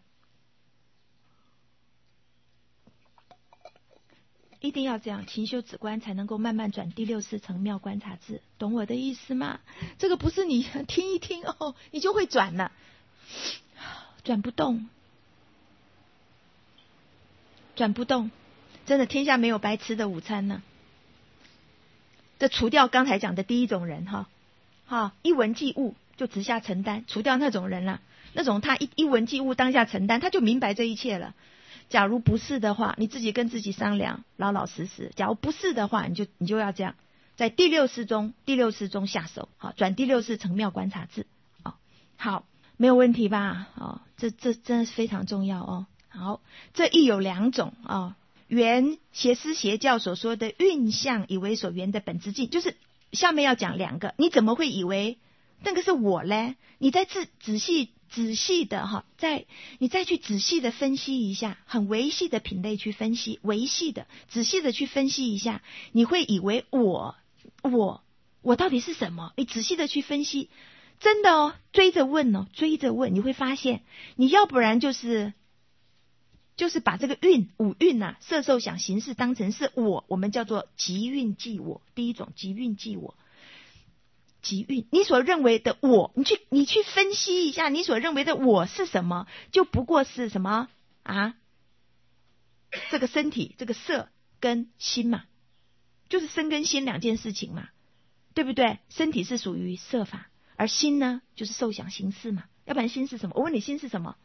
一定要这样勤修止观，才能够慢慢转第六识成妙观察智，懂我的意思吗？这个不是你听一听哦，你就会转了，转不动。转不动， 真的天下没有白吃的午餐呢、啊。这除掉刚才讲的第一种人哈，哈一闻即悟就直下承担，除掉那种人了、啊，那种他一一闻即悟当下承担，他就明白这一切了。假如不是的话，你自己跟自己商量，老老实实。假如不是的话，你就你就要这样，在第六识中，第六识中下手，好，转第六识成妙观察智，哦，好，没有问题吧？哦，这这真的是非常重要哦。好，这亦有两种哦，原邪师邪教所说的运相以为所缘的本自净，就是下面要讲两个，你怎么会以为那个是我嘞？你再仔仔细。仔细的哈，再你再去仔细的分析一下，很维系的品类去分析，维系的仔细的去分析一下，你会以为我我我到底是什么？你仔细的去分析，真的哦，追着问哦，追着问，你会发现，你要不然就是就是把这个运五运呐、啊，色受想行识当成是我，我们叫做即运即我，第一种即运即我。即运，你所认为的我，你去你去分析一下，你所认为的我是什么？就不过是什么啊？这个身体，这个色跟心嘛，就是身跟心两件事情嘛，对不对？身体是属于色法，而心呢，就是受想行识嘛。要不然心是什么？我问你，心是什么？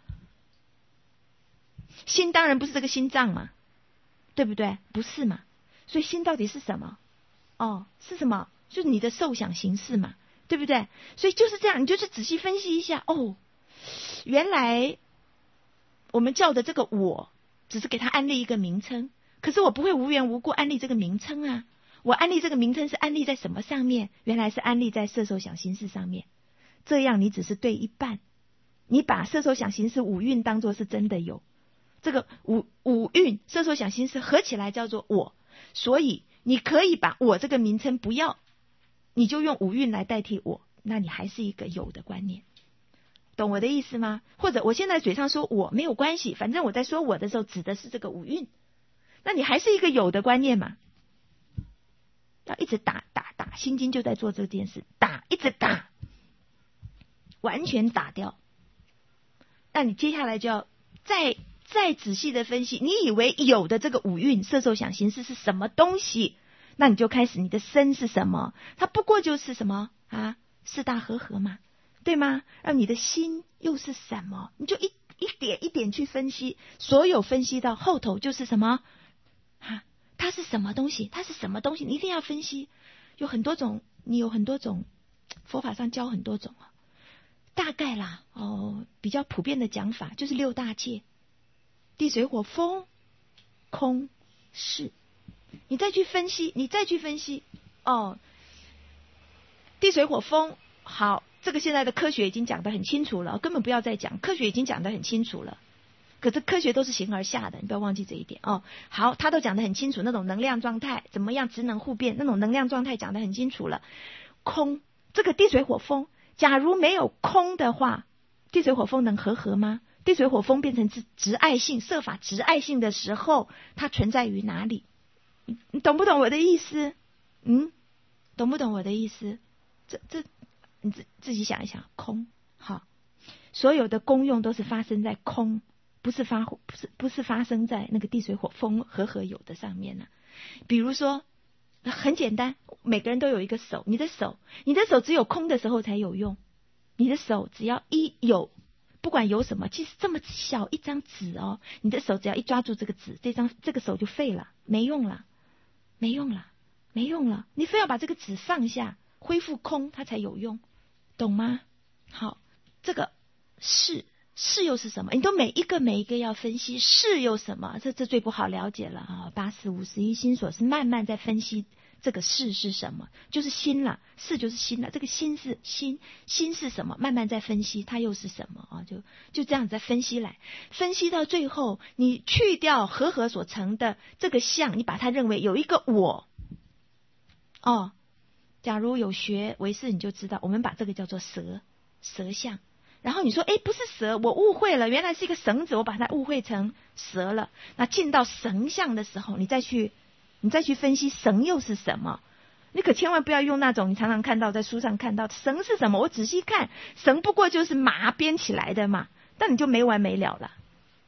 心当然不是这个心脏嘛，对不对？不是嘛？所以心到底是什么？哦，是什么？就是你的受想行识嘛，对不对？所以就是这样，你就是仔细分析一下，哦，原来我们叫的这个我，只是给它安立一个名称，可是我不会无缘无故安立这个名称啊。我安立这个名称是安立在什么上面？原来是安立在色受想行识上面。这样你只是对一半，你把色受想行识五蕴当作是真的有，这个五五蕴色受想行识合起来叫做我，所以你可以把我这个名称不要。你就用五蕴来代替我，那你还是一个有的观念，懂我的意思吗？或者我现在嘴上说我没有关系，反正我在说我的时候指的是这个五蕴，那你还是一个有的观念嘛？要一直打打打，心经就在做这件事，打一直打，完全打掉。那你接下来就要再再仔细的分析，你以为有的这个五蕴色受想行识是什么东西？那你就开始，你的身是什么？它不过就是什么啊？四大和合嘛，对吗？而你的心又是什么？你就一一点一点去分析，所有分析到后头就是什么啊？它是什么东西？它是什么东西？你一定要分析。有很多种，你有很多种，佛法上教很多种啊。大概啦，哦，比较普遍的讲法就是六大界：地水火风、空、识。你再去分析，你再去分析，哦，地水火风，好，这个现在的科学已经讲得很清楚了，根本不要再讲，科学已经讲得很清楚了。可是科学都是形而下的，你不要忘记这一点哦。好，他都讲得很清楚，那种能量状态怎么样，职能互变，那种能量状态讲得很清楚了。空，这个地水火风，假如没有空的话，地水火风能和合吗？地水火风变成执爱性，色法执爱性的时候，它存在于哪里？你懂不懂我的意思？嗯，懂不懂我的意思？这这，你自自己想一想，空好，所有的功用都是发生在空，不是发不是不是发生在那个地水火风和合有的上面呢、啊。比如说，很简单，每个人都有一个手，你的手，你的手只有空的时候才有用，你的手只要一有。不管有什么，其实这么小一张纸哦，你的手只要一抓住这个纸，这张这个手就废了，没用了。没用了，没用了，你非要把这个纸放下，恢复空，它才有用，懂吗？好，这个是是又是什么？你都每一个每一个要分析是又什么？这这最不好了解了啊！八四五十一心所是慢慢在分析这个是是什么，就是心了，是就是心了，这个心是心，心是什么？慢慢在分析它又是什么啊？就就这样在分析来，分析到最后，你去掉和合所成的这个相，你把它认为有一个我哦。假如有学唯识，你就知道，我们把这个叫做蛇蛇相。然后你说，哎，不是蛇，我误会了，原来是一个绳子，我把它误会成蛇了。那进到绳相的时候，你再去。你再去分析绳又是什么，你可千万不要用那种你常常看到在书上看到绳是什么，我仔细看绳不过就是麻编起来的嘛，但你就没完没了了，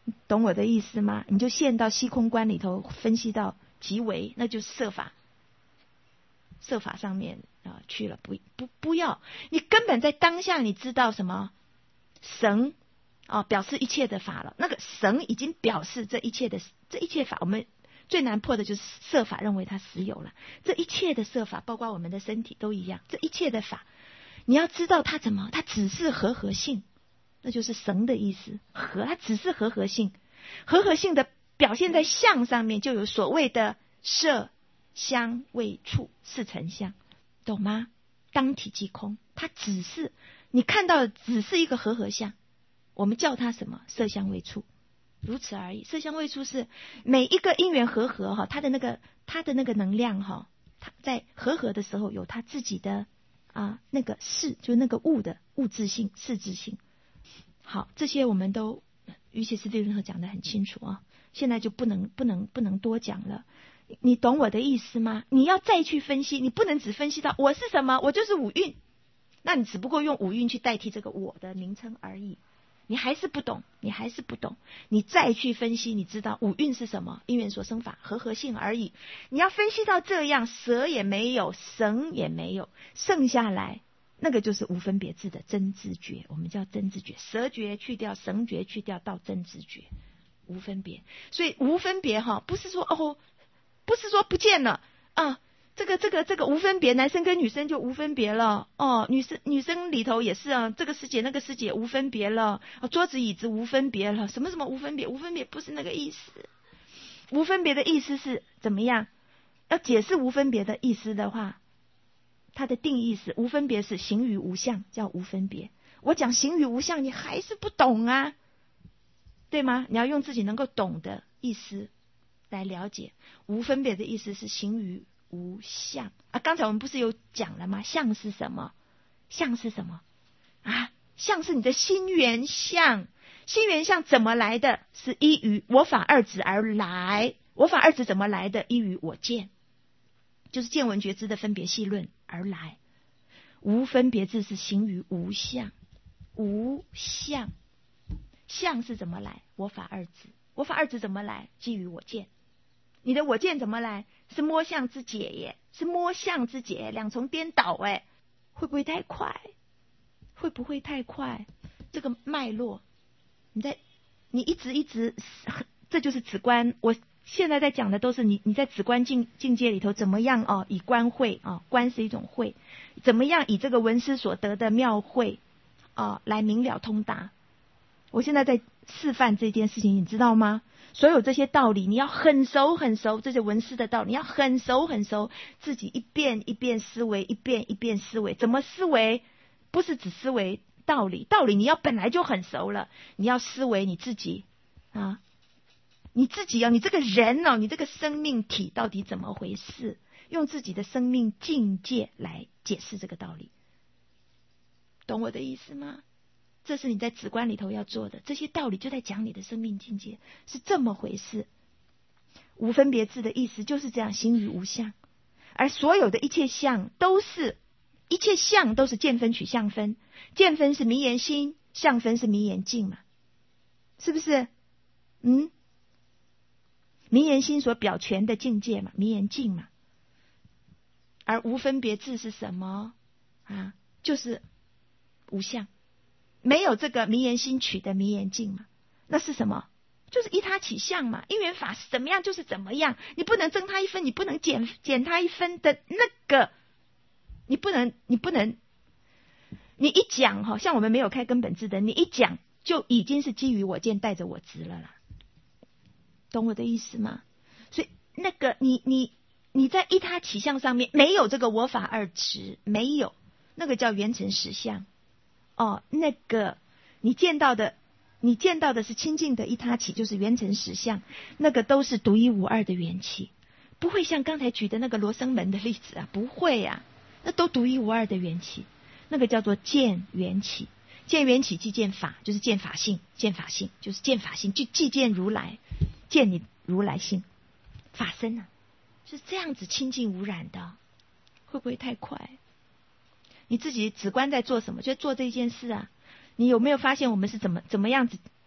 懂我的意思吗？你就陷到虚空观里头，分析到极微，那就是色法，色法上面啊、呃、去了，不不不要，你根本在当下你知道什么神啊、哦、表示一切的法了，那个神已经表示这一切的这一切法，我们最难破的就是色法认为它实有了，这一切的色法，包括我们的身体都一样，这一切的法，你要知道它怎么，它只是和合性。那就是神的意思，和它只是和合性，和合性的表现在相上面，就有所谓的色香味触四成相，懂吗？当体即空，它只是你看到的只是一个和合相，我们叫它什么？色香味触，如此而已。色香味触是每一个因缘和合哈，它的那个它的那个能量哈，它在和合的时候有它自己的啊那个事，就那个物的物质性、事质性。好，这些我们都于其斯蒂伦特讲得很清楚啊，现在就不能不能不能多讲了。你懂我的意思吗？你要再去分析，你不能只分析到我是什么，我就是五蕴，那你只不过用五蕴去代替这个我的名称而已。你还是不懂，你还是不懂，你再去分析，你知道五蕴是什么？因缘所生法，和合性而已。你要分析到这样，舍也没有，神也没有，剩下来那个就是无分别智的真知觉，我们叫真知觉，舍觉去掉，神觉去掉，到真知觉，无分别。所以无分别哈，不是说哦，不是说不见了啊，这个这个这个无分别，男生跟女生就无分别了哦，女生女生里头也是啊，这个师姐那个师姐无分别了，哦、桌子椅子无分别了，什么什么无分别，无分别不是那个意思。无分别的意思是怎么样？要解释无分别的意思的话，它的定义是无分别是行于无相，叫无分别。我讲行于无相，你还是不懂啊，对吗？你要用自己能够懂的意思来了解。无分别的意思是行于无相啊。刚才我们不是有讲了吗？相是什么？相是什么啊？相是你的心缘相。心缘相怎么来的？是依于我法二执而来。我法二执怎么来的？依于我见，就是见闻觉知的分别细论而来。无分别智是行于无相。无相，相是怎么来？我法二执。我法二执怎么来？基于我见。你的我见怎么来？是摸相之解耶，是摸相之解，两重颠倒哎，会不会太快？会不会太快？这个脉络，你在你一直一直，这就是止观。我现在在讲的都是你你在止观境境界里头怎么样哦，以观慧啊、哦，观是一种慧，怎么样以这个闻思所得的妙慧啊、哦、来明了通达。我现在在示范这件事情，你知道吗？所有这些道理你要很熟很熟，这些闻思的道理你要很熟很熟，自己一遍一遍思维，一遍一遍思维。怎么思维？不是只思维道理，道理你要本来就很熟了，你要思维你自己啊，你自己哦，你这个人哦，你这个生命体到底怎么回事？用自己的生命境界来解释这个道理，懂我的意思吗？这是你在止观里头要做的，这些道理就在讲你的生命境界是这么回事。无分别智的意思就是这样，行于无相，而所有的一切相都是一切相都是见分取相分，见分是迷言心，相分是迷言境嘛，是不是？嗯，迷言心所表全的境界嘛，迷言境嘛。而无分别智是什么啊？就是无相，没有这个迷言心取的迷言境嘛，那是什么？就是依他起相嘛。因缘法是怎么样就是怎么样，你不能增他一分，你不能减减他一分的那个。你不能，你不能，你一讲哈，像我们没有开根本智的，你一讲就已经是基于我见带着我执了啦，懂我的意思吗？所以那个你你你在依他起相上面没有这个我法二执，没有，那个叫缘成实相哦，那个你见到的，你见到的是清净的依他起，就是缘成实相，那个都是独一无二的缘起，不会像刚才举的那个罗生门的例子啊，不会啊。那都独一无二的缘起，那个叫做见缘起。见缘起即见法，就是见法性，见法性就是见法性，就即见如来，见你如来性，法身啊，是这样子清净无染的，会不会太快？你自己止观在做什么？就做这件事啊。你有没有发现我们是怎么怎么样子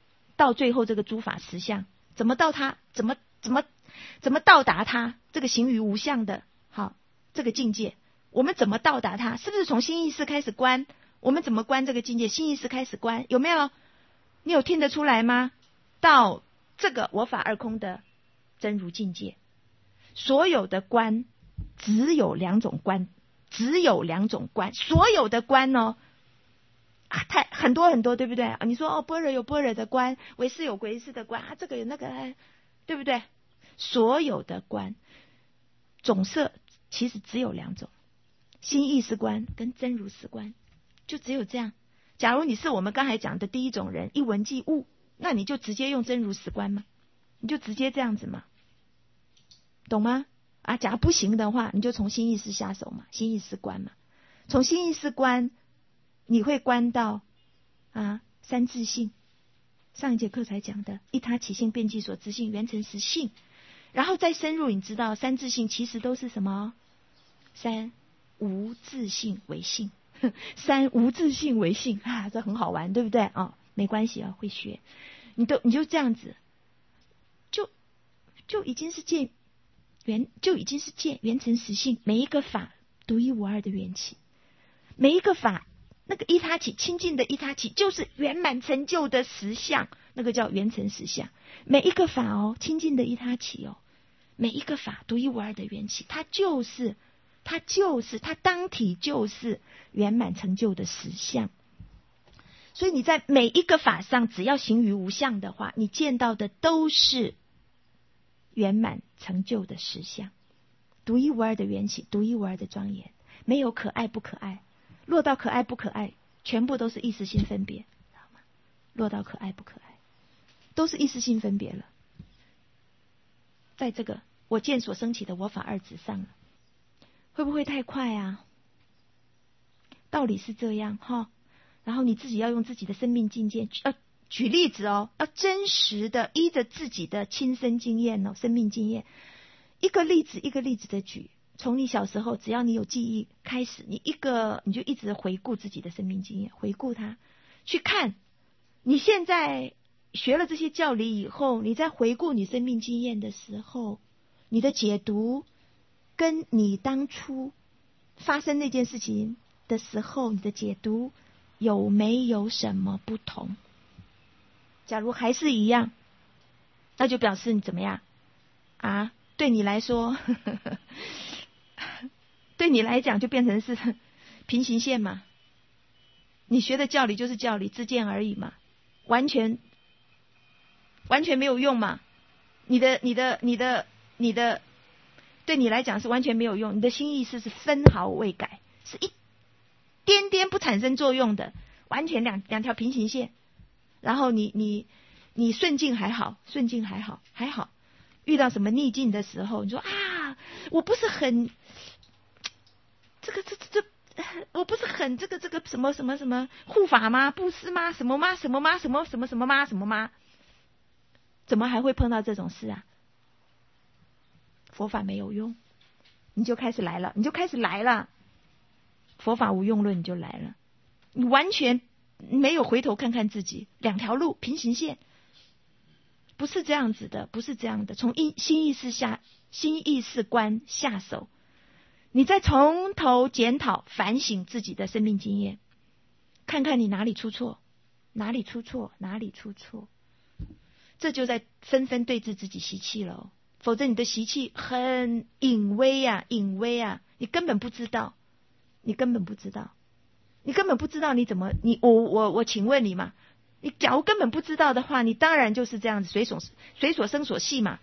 到最后这个诸法实相，怎么到它，怎么怎么怎么到达它这个行于无相的好这个境界，我们怎么到达它？是不是从心意识开始观？我们怎么观这个境界？心意识开始观，有没有？你有听得出来吗？到这个我法二空的真如境界，所有的观只有两种观，只有两种观，所有的观哦，啊，太很多很多，对不对？啊，你说哦，般若有般若的观，唯识有唯识的观啊，这个有那个，对不对？所有的观总色其实只有两种，心意识观跟真如识观，就只有这样。假如你是我们刚才讲的第一种人，一闻即悟，那你就直接用真如识观吗？你就直接这样子嘛，懂吗？啊，假如不行的话，你就从心意识下手嘛，心意识观嘛。从心意识观，你会观到啊三自性，上一节课才讲的一他起性、遍计所知性、缘成实性，然后再深入，你知道三自性其实都是什么？三无自性为性。三无自性为性啊，这很好玩，对不对啊、哦？没关系啊，会学。你都你就这样子，就就已经是见缘，就已经是见缘成实性。每一个法独一无二的缘起，每一个法那个依他起清净的依他起，就是圆满成就的实相，那个叫缘成实相。每一个法哦，清净的依他起哦，每一个法独一无二的缘起，它就是。它就是它当体就是圆满成就的实相，所以你在每一个法上，只要行于无相的话，你见到的都是圆满成就的实相，独一无二的缘起，独一无二的庄严，没有可爱不可爱，落到可爱不可爱，全部都是意识性分别，知道吗？落到可爱不可爱，都是意识性分别了，在这个我见所升起的我法二执上了。会不会太快啊？道理是这样哈，然后你自己要用自己的生命境界，要举例子哦，要真实的依着自己的亲身经验哦，生命经验，一个例子一个例子的举。从你小时候，只要你有记忆开始，你一个你就一直回顾自己的生命经验，回顾它，去看你现在学了这些教理以后，你在回顾你生命经验的时候，你的解读。跟你当初发生那件事情的时候，你的解读有没有什么不同？假如还是一样，那就表示你怎么样啊？对你来说，呵呵呵对你来讲就变成是平行线嘛。你学的教理就是教理，自见而已嘛，完全完全没有用嘛。你的你的你的你的。对你来讲是完全没有用，你的心意识是分毫未改，是一点点不产生作用的，完全两两条平行线。然后你你你顺境还好，顺境还好还好，遇到什么逆境的时候，你说啊，我不是很这个这这这，我不是很这个这个什么什么什么护法吗？布施吗？什么吗？什么吗？什么什么什么吗？什么吗？怎么还会碰到这种事啊？佛法没有用，你就开始来了，你就开始来了。佛法无用论你就来了，你完全没有回头看看自己，两条路平行线，不是这样子的，不是这样的。从心意识下，心意识观下手，你再从头检讨反省自己的生命经验，看看你哪里出错，哪里出错，哪里出错，这就在纷纷对治自己习气了。否则你的习气很隐微啊，隐微啊，你根本不知道，你根本不知道，你根本不知道你怎么，你我我我请问你嘛，你假如根本不知道的话，你当然就是这样子随所随所生所系嘛，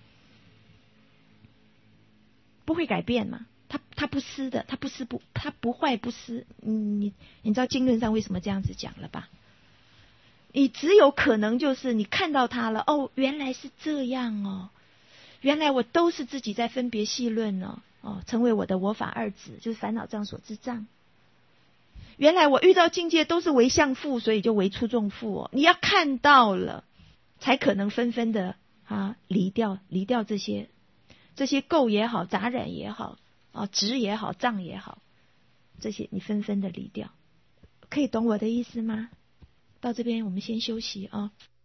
不会改变嘛，他他不思的，他不思不他不坏不思，嗯，你你知道经论上为什么这样子讲了吧？你只有可能就是你看到他了，哦，原来是这样哦。原来我都是自己在分别细论呢、哦，哦，成为我的我法二执，就是烦恼障所知障。原来我遇到境界都是为相负，所以就为出众负哦。你要看到了，才可能纷纷的啊离掉离掉这些这些垢也好，杂染也好，啊执也好，障也好，这些你纷纷的离掉。可以懂我的意思吗？到这边我们先休息啊。